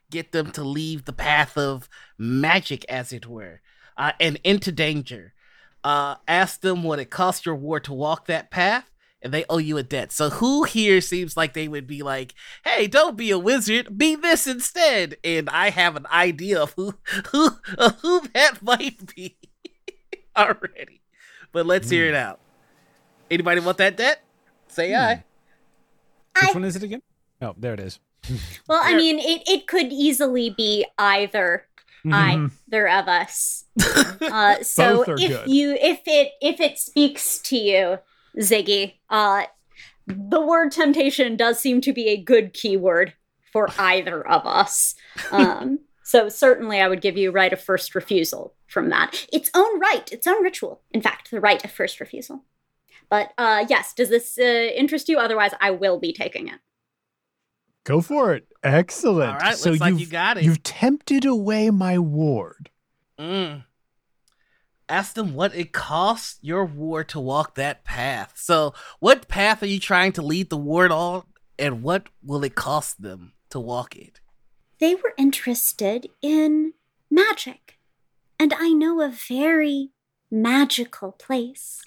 get them to leave the path of magic, as it were, uh, and into danger. Uh, ask them what it costs your ward to walk that path, and they owe you a debt. So who here seems like they would be like, hey, don't be a wizard, be this instead? And I have an idea of who who, of who that might be already. But let's mm. hear it out. Anybody want that debt? Say mm. aye. Which I... one is it again? Oh, there it is. Well, I mean, it, it could easily be either mm-hmm. either of us. Uh, so if good. you if it if it speaks to you, Ziggy, uh, the word temptation does seem to be a good keyword for either of us. Um, so certainly I would give you right of first refusal from that. Its own right, its own ritual, in fact, the right of first refusal. But uh, yes, does this uh, interest you? Otherwise, I will be taking it. Go for it. Excellent. All right, so looks like you've, you got it. You've tempted away my ward. Mm. Ask them what it costs your ward to walk that path. So what path are you trying to lead the ward on, and what will it cost them to walk it? They were interested in magic, and I know a very magical place.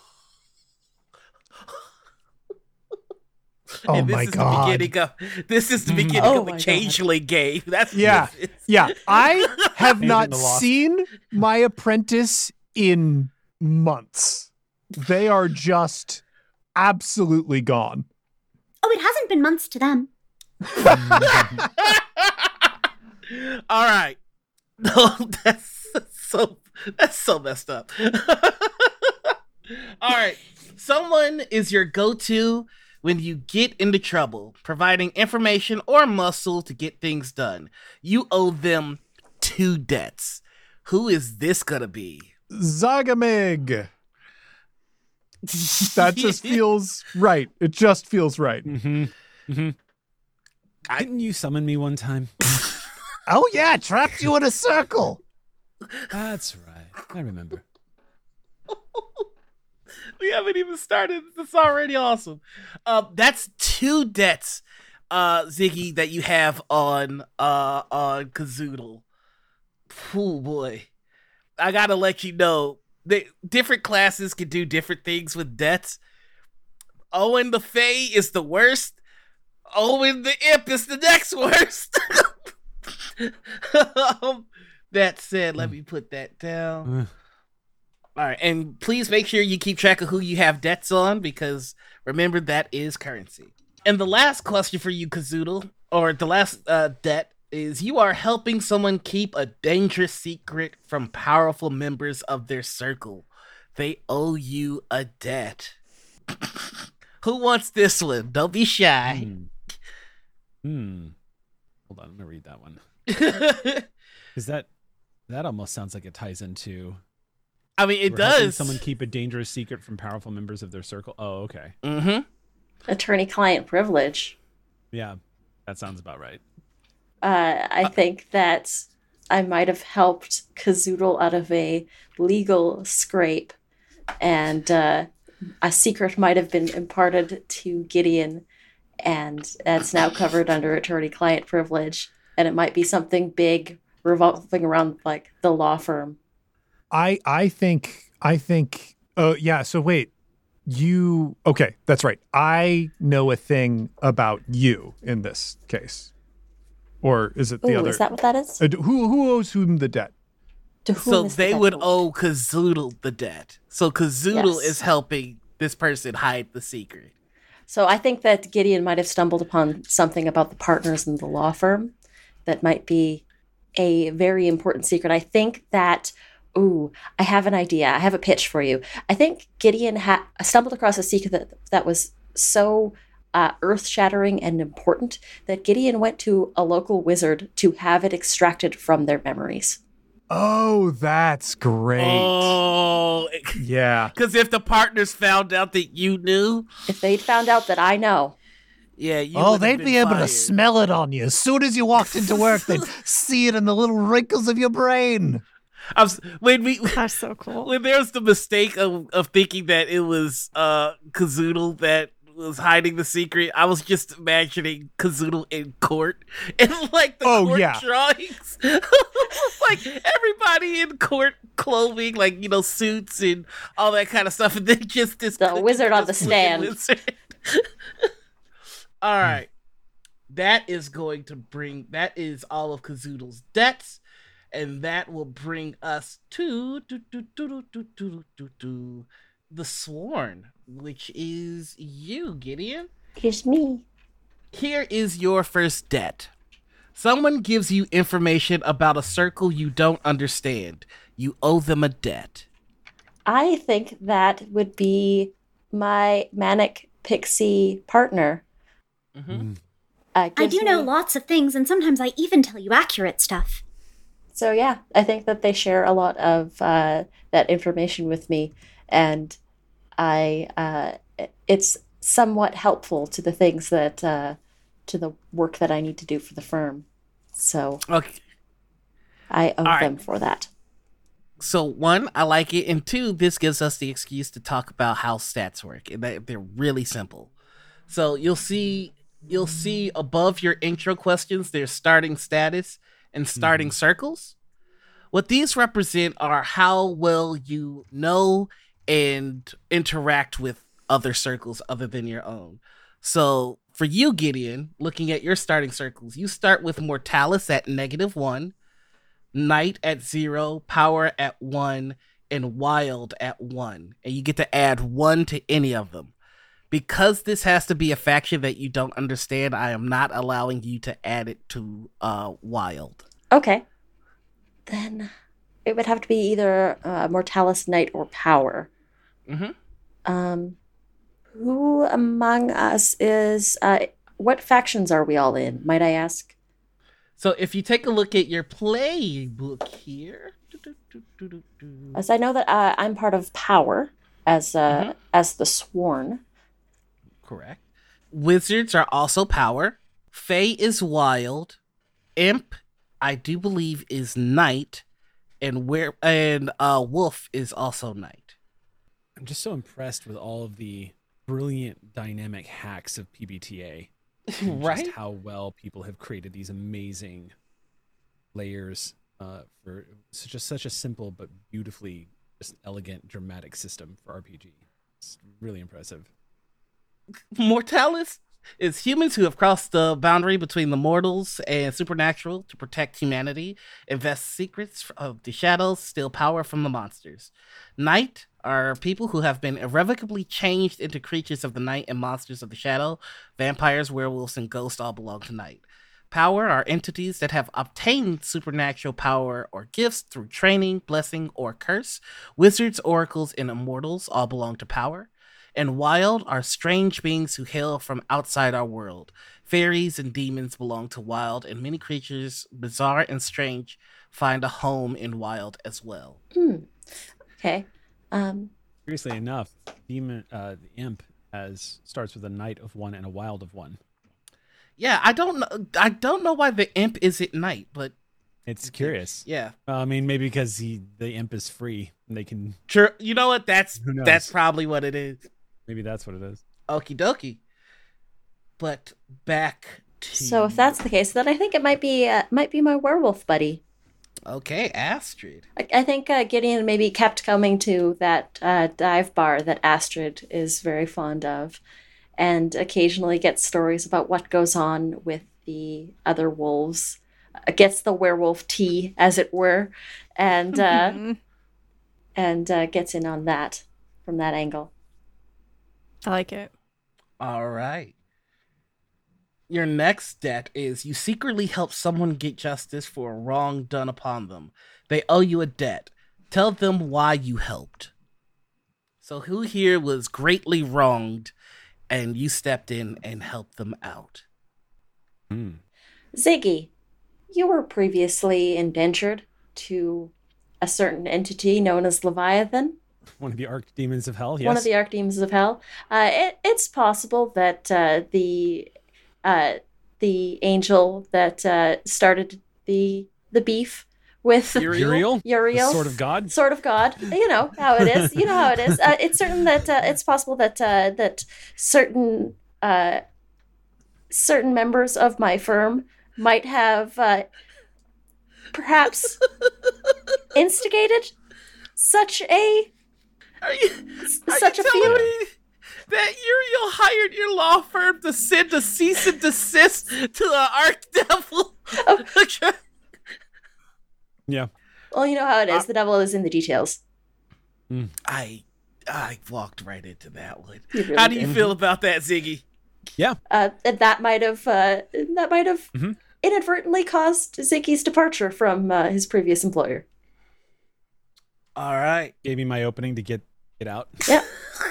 Oh and this my is god! The beginning of, this is the beginning Oh of the my changeling game. That's Yeah, what it is. yeah. I have not the Lost. seen my apprentice in months. They are just absolutely gone. Oh, it hasn't been months to them. All right. No, that's so that's so messed up. All right. Someone is your go-to when you get into trouble, providing information or muscle to get things done. You owe them two debts. Who is this gonna be? Zagamig. That just feels right. It just feels right. Mm-hmm. Mm-hmm. I- Didn't you summon me one time? Oh yeah, trapped you in a circle. That's right. I remember. We haven't even started. It's already awesome. Uh, that's two debts, uh, Ziggy, that you have on uh on Kazoodle. Oh boy, I gotta let you know that different classes can do different things with debts. Owen the Fae is the worst. Owen the Imp is the next worst. um, that said, let me put that down. All right, and please make sure you keep track of who you have debts on, because remember, that is currency. And the last question for you, Kazoodle, or the last uh, debt, is you are helping someone keep a dangerous secret from powerful members of their circle. They owe you a debt. Who wants this one? Don't be shy. Hmm. hmm. Hold on, I'm gonna read that one. Is that that almost sounds like it ties into? I mean, it We're helping does. someone keep a dangerous secret from powerful members of their circle. Oh, okay. Mm-hmm. Attorney-client privilege. Yeah, that sounds about right. Uh, I think that I might have helped Kazoodle out of a legal scrape, and uh, a secret might have been imparted to Gideon, and that's now covered under attorney-client privilege, and it might be something big revolving around like the law firm. I I think I think oh yeah, so wait. You okay, that's right. I know a thing about you in this case. Or is it the Ooh, other? Is that what that is? Uh, who who owes whom the debt? To whom So is the they debt would owed? owe Kazoodle the debt. So Kazoodle Yes. is helping this person hide the secret. So I think that Gideon might have stumbled upon something about the partners in the law firm that might be a very important secret. I think that, ooh, I have an idea. I have a pitch for you. I think Gideon ha- stumbled across a secret that, that was so uh, earth-shattering and important that Gideon went to a local wizard to have it extracted from their memories. Oh, that's great. Oh, Yeah. because if the partners found out that you knew, If they'd found out that I know, yeah, you Oh, would have they'd been be able fired. to smell it on you. As soon as you walked into work, they'd see it in the little wrinkles of your brain. I was, when we That's so cool. when there was the mistake of, of thinking that it was uh Kazoodle that was hiding the secret, I was just imagining Kazoodle in court and like the Oh, court yeah. drawings. Like everybody in court clothing, like, you know, suits and all that kind of stuff. And then just this The wizard on the this stand. wizard. All right. That is going to bring, that is all of Kazoodle's debts. And that will bring us to do, do, do, do, do, do, do, do, the Sworn, which is you, Gideon. Here's me. Here is your first debt. Someone gives you information about a circle you don't understand. You owe them a debt. I think that would be my manic pixie partner. Mm-hmm. Uh, I gives do know me- lots of things, and sometimes I even tell you accurate stuff. So yeah, I think that they share a lot of uh, that information with me, and I uh, it's somewhat helpful to the things that uh, to the work that I need to do for the firm. So Okay. I owe All right. them for that. So one, I like it, and two, this gives us the excuse to talk about how stats work, and that they're really simple. So you'll see, you'll see above your intro questions, there's starting status and starting circles. What these represent are how well you know and interact with other circles other than your own. So for you, Gideon, looking at your starting circles, you start with Mortalis at negative one, Night at zero, Power at one, and Wild at one. And you get to add one to any of them. Because this has to be a faction that you don't understand, I am not allowing you to add it to uh, Wild. Okay. Then it would have to be either uh, Mortalis, Night, or Power. Mm-hmm. Um, who among us is... Uh, what factions are we all in, might I ask? So if you take a look at your playbook here, As I know that uh, I'm part of Power as uh, Mhm. as the Sworn. correct. Wizards are also Power. Fae is Wild. Imp, I do believe, is Night, and where and uh, Wolf is also Night. I'm just so impressed with all of the brilliant dynamic hacks of P B T A. and Right? Just how well people have created these amazing layers uh, for such a, such a simple but beautifully just elegant, dramatic system for R P G. It's really impressive. Mortalis is humans who have crossed the boundary between the mortals and supernatural to protect humanity, invest secrets of the shadows, steal power from the monsters. Night are people who have been irrevocably changed into creatures of the night and monsters of the shadow. Vampires, werewolves, and ghosts all belong to Night. Power are entities that have obtained supernatural power or gifts through training, blessing, or curse. Wizards, oracles, and immortals all belong to Power. And Wild are strange beings who hail from outside our world. Fairies and demons belong to Wild, and many creatures, bizarre and strange, find a home in Wild as well. Hmm. Okay. Um, Curiously enough, demon uh, the imp has starts with a knight of one and a wild of one. Yeah, I don't know. I don't know why the imp is at night, but It's curious. yeah, Uh, I mean, maybe because he the imp is free and they can. sure. You know what? That's Who knows? that's probably what it is. Maybe that's what it is. Okie dokie. But back to so if that's the case, then I think it might be uh, might be my werewolf buddy. okay, Astrid. I, I think uh, Gideon maybe kept coming to that uh, dive bar that Astrid is very fond of, and occasionally gets stories about what goes on with the other wolves. Uh, gets the werewolf tea, as it were, and uh, Mhm. and uh, gets in on that from that angle. I like it. All right. Your next debt is you secretly help someone get justice for a wrong done upon them. They owe you a debt. Tell them why you helped. So who here was greatly wronged and you stepped in and helped them out? Hmm. Ziggy, you were previously indentured to a certain entity known as Leviathan. One of the archdemons of hell. Yes. One of the archdemons of hell. Uh, it, it's possible that uh, the uh, the angel that uh, started the the beef with Uriel? Uriel, The sword of God? Sword of God. You know how it is. You know how it is. Uh, it's certain that uh, it's possible that uh, that certain uh, certain members of my firm might have uh, perhaps instigated such a Are you, are such you a telling feud. me that Uriel hired your law firm to send a cease and desist to the Archdevil? Oh. Yeah. Well, you know how it is. The devil is in the details. I I walked right into that one. You really How do you did. feel about that, Ziggy? Yeah. Uh, and that might have uh, that might have Mhm. inadvertently caused Ziggy's departure from uh, his previous employer. All right. Gave me my opening to get get out. Yeah.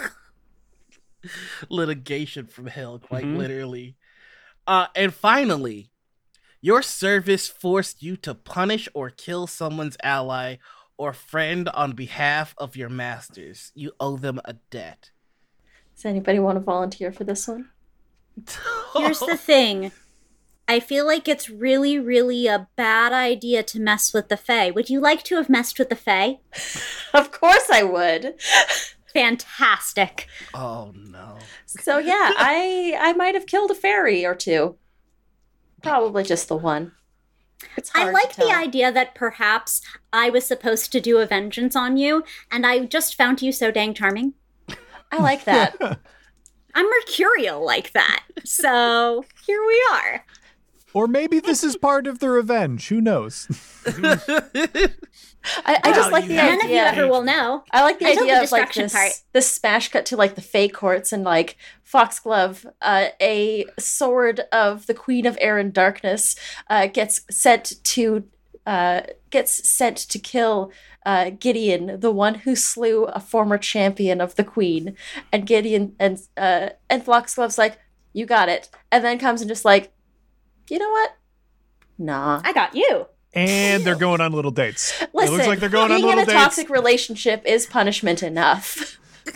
Litigation from hell, quite Mhm. literally. Uh, and finally, your service forced you to punish or kill someone's ally or friend on behalf of your masters. You owe them a debt. Does anybody want to volunteer for this one? Here's the thing. I feel like it's really, really a bad idea to mess with the Fae. Would you like to have messed with the Fae? Of course I would. Fantastic. Oh no. So yeah, I I might have killed a fairy or two. Probably just the one. It's hard I like to tell. the idea that perhaps I was supposed to do a vengeance on you, and I just found you so dang charming. I like that. I'm mercurial like that. So here we are. Or maybe this is part of the revenge. Who knows? I, I just Wow, like you the have None of you idea. ever will know. I like the I told idea the of like destruction this, part. this smash cut to like the Fae courts and like Foxglove, uh, a sword of the Queen of Air and Darkness, uh, gets sent to uh, gets sent to kill uh, Gideon, the one who slew a former champion of the Queen, and Gideon and uh, and Foxglove's like, "You got it," and then comes and just like, "You know what? Nah." I got you. And they're going on little dates. Listen, it looks like they're going on being in little a dates. toxic relationship is punishment enough.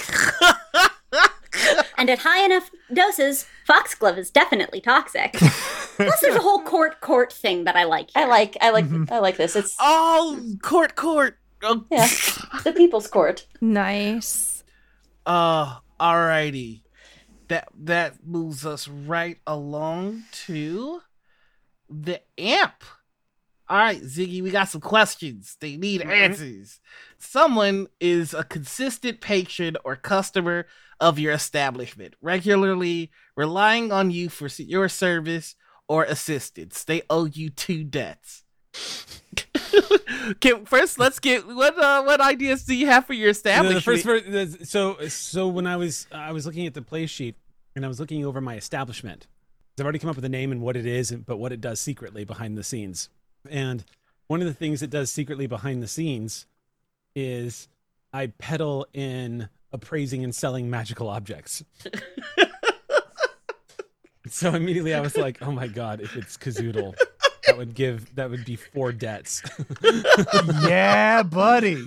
And at high enough doses, Foxglove is definitely toxic. Plus, there's a whole court court thing that I like. I here. like, I like, I like this. It's Oh, court, court. Oh. yeah, the People's Court. Nice. Uh, alrighty. That that moves us right along to the amp. All right, Ziggy, we got some questions. They need answers. Someone is a consistent patron or customer of your establishment, regularly relying on you for s- your service or assistance. They owe you two debts. Okay, first, let's get what uh, what ideas do you have for your The, establishment? the first ver- the, so so when I was I was looking at the play sheet and I was looking over my establishment. I've already come up with a name and what it is, but what it does secretly behind the scenes. And one of the things it does secretly behind the scenes is I peddle in appraising and selling magical objects. So immediately I was like, oh my god, if it's Kazoodle, that would give that would be four debts. Yeah, buddy.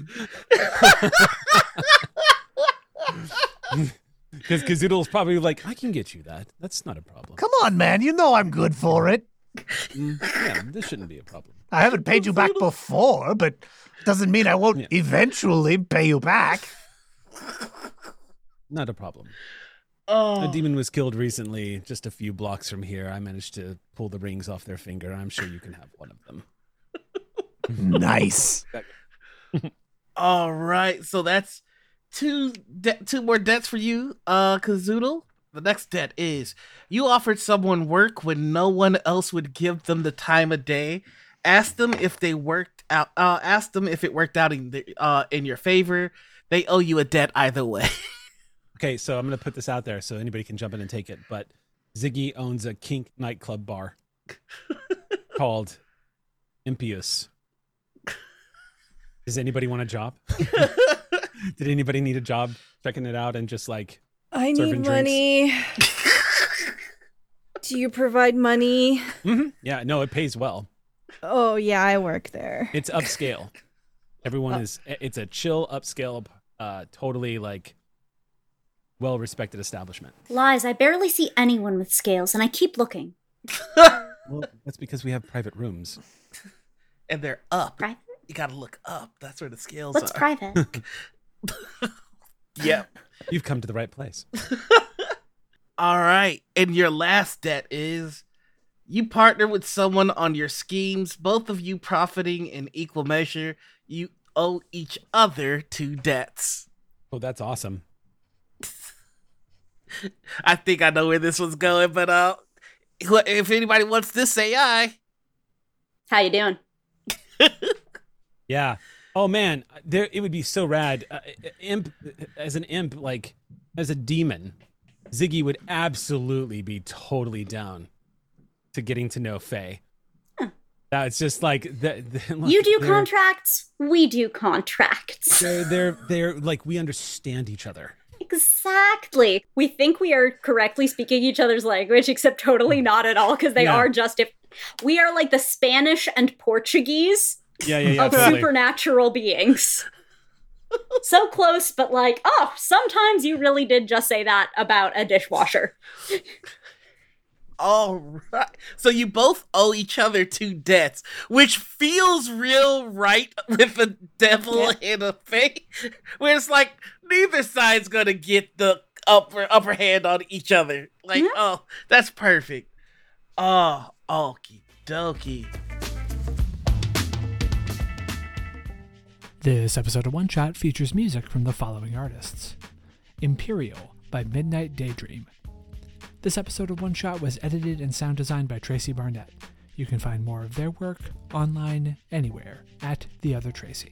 Because Kazoodle's probably like, I can get you that. That's not a problem. Come on, man. You know I'm good for it. Mm, yeah, this shouldn't be a problem. I haven't paid you back before, but doesn't mean I won't Yeah. eventually pay you back. Not a problem. oh. A demon was killed recently, just a few blocks from here. I managed to pull the rings off their finger. I'm sure you can have one of them. Nice. All right, so that's two de- two more debts for you, uh, Kazoodle. The next debt is you offered someone work when no one else would give them the time of day. Ask them if they worked out. Uh, ask them if it worked out in the, uh in your favor. They owe you a debt either way. Okay, so I'm going to put this out there so anybody can jump in and take it. But Ziggy owns a kink nightclub bar called Impious. Does anybody want a job? Did anybody need a job checking it out and just like I Serving need drinks. money. Do you provide money? Mhm. Yeah, no, it pays well. Oh, yeah, I work there. It's upscale. Everyone is it's a chill upscale uh totally like well respected establishment. Lies, I barely see anyone with scales, and I keep looking. Well, that's because we have private rooms. And they're up. Private? You gotta look up. That's where the scales What's are. private? Yep. You've come to the right place. All right. And your last debt is you partner with someone on your schemes, both of you profiting in equal measure. You owe each other two debts. Oh, that's awesome. I think I know where this one's going, but uh, if anybody wants this, say aye. How you doing? Yeah. Oh man, there it would be so rad. Uh, imp as an imp, like as a demon, Ziggy would absolutely be totally down to getting to know Faye. Huh. That's just like the, the, look, You do they're- contracts, we do contracts. They're, they're they're like we understand each other. Exactly. We think we are correctly speaking each other's language, except totally not at all, because they Yeah. are just if we are like the Spanish and Portuguese Yeah, yeah, yeah. of totally. supernatural beings. So close, but like, oh, sometimes you really did just say that about a dishwasher. All right. So you both owe each other two debts, which feels real right with a devil Yeah. and a fae, where it's like neither side's gonna get the upper upper hand on each other. Like, Yeah. oh, that's perfect. Oh, okie dokie. This episode of One Shot features music from the following artists: Imperial by Midnight Daydream. This episode of One Shot was edited and sound designed by Tracy Barnett. You can find more of their work online anywhere at The Other Tracy.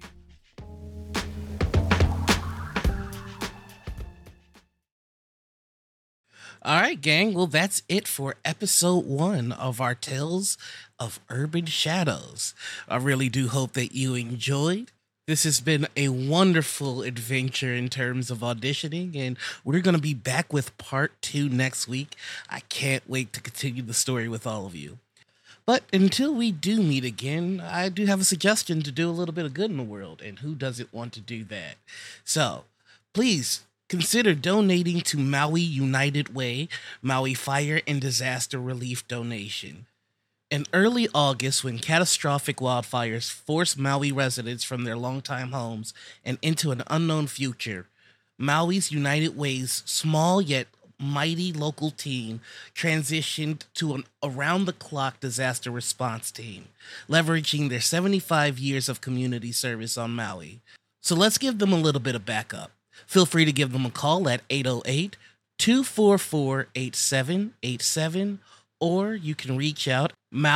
All right, gang. Well, that's it for episode one of our Tales of Urban Shadows. I really do hope that you enjoyed. This has been a wonderful adventure in terms of auditioning, and we're going to be back with part two next week. I can't wait to continue the story with all of you. But until we do meet again, I do have a suggestion to do a little bit of good in the world, and who doesn't want to do that? So, please consider donating to Maui United Way, Maui Fire and Disaster Relief Donation. In early August, when catastrophic wildfires forced Maui residents from their longtime homes and into an unknown future, Maui's United Way's small yet mighty local team transitioned to an around-the-clock disaster response team, leveraging their seventy-five years of community service on Maui. So let's give them a little bit of backup. Feel free to give them a call at eight oh eight, two four four, eight seven eight seven, or you can reach out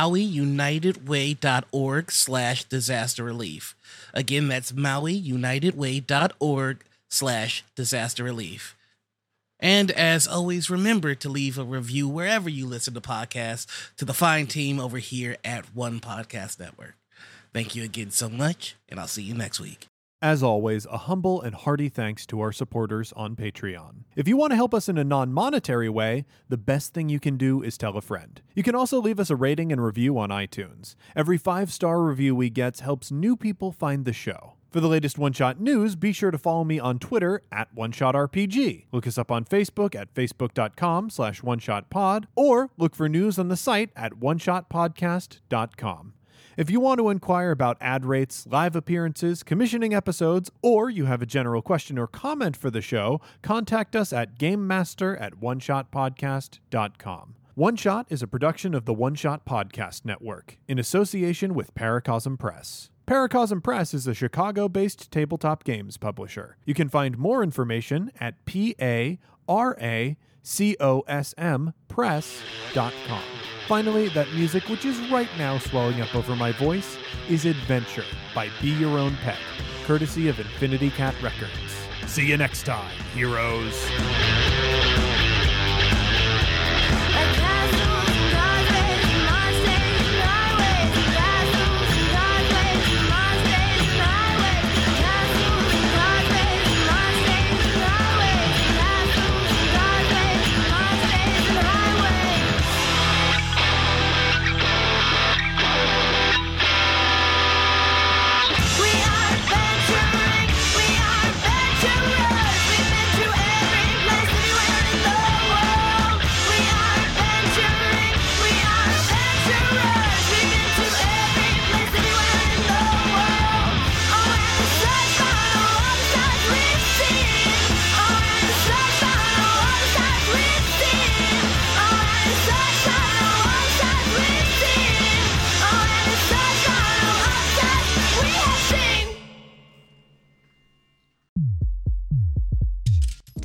mauiunitedway.org slash disaster relief. Again, that's mauiunitedway.org slash disaster relief. And as always, remember to leave a review wherever you listen to podcasts to the fine team over here at One Podcast Network. Thank you again so much, and I'll see you next week. As always, a humble and hearty thanks to our supporters on Patreon. If you want to help us in a non-monetary way, the best thing you can do is tell a friend. You can also leave us a rating and review on iTunes. Every five-star review we get helps new people find the show. For the latest One Shot news, be sure to follow me on Twitter at OneShotRPG. Look us up on Facebook at facebook.com slash OneShotPod, or look for news on the site at one shot podcast dot com. If you want to inquire about ad rates, live appearances, commissioning episodes, or you have a general question or comment for the show, contact us at gamemaster at one shot podcast dot com. One Shot is a production of the One Shot Podcast Network, in association with Paracosm Press. Paracosm Press is a Chicago-based tabletop games publisher. You can find more information at P A R A C O S M press dot com. Finally, that music, which is right now swelling up over my voice, is Adventure by Be Your Own Pet, courtesy of Infinity Cat Records. See you next time, heroes. We are adventuring, we are adventurers. We've been to every place.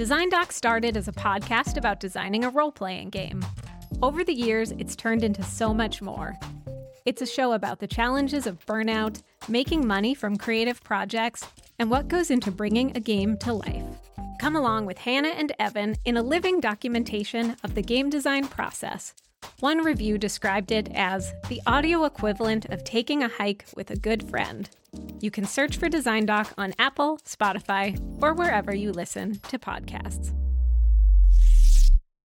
Design Doc started as a podcast about designing a role-playing game. Over the years, it's turned into so much more. It's a show about the challenges of burnout, making money from creative projects, and what goes into bringing a game to life. Come along with Hannah and Evan in a living documentation of the game design process. One review described it as the audio equivalent of taking a hike with a good friend. You can search for Design Doc on Apple, Spotify, or wherever you listen to podcasts.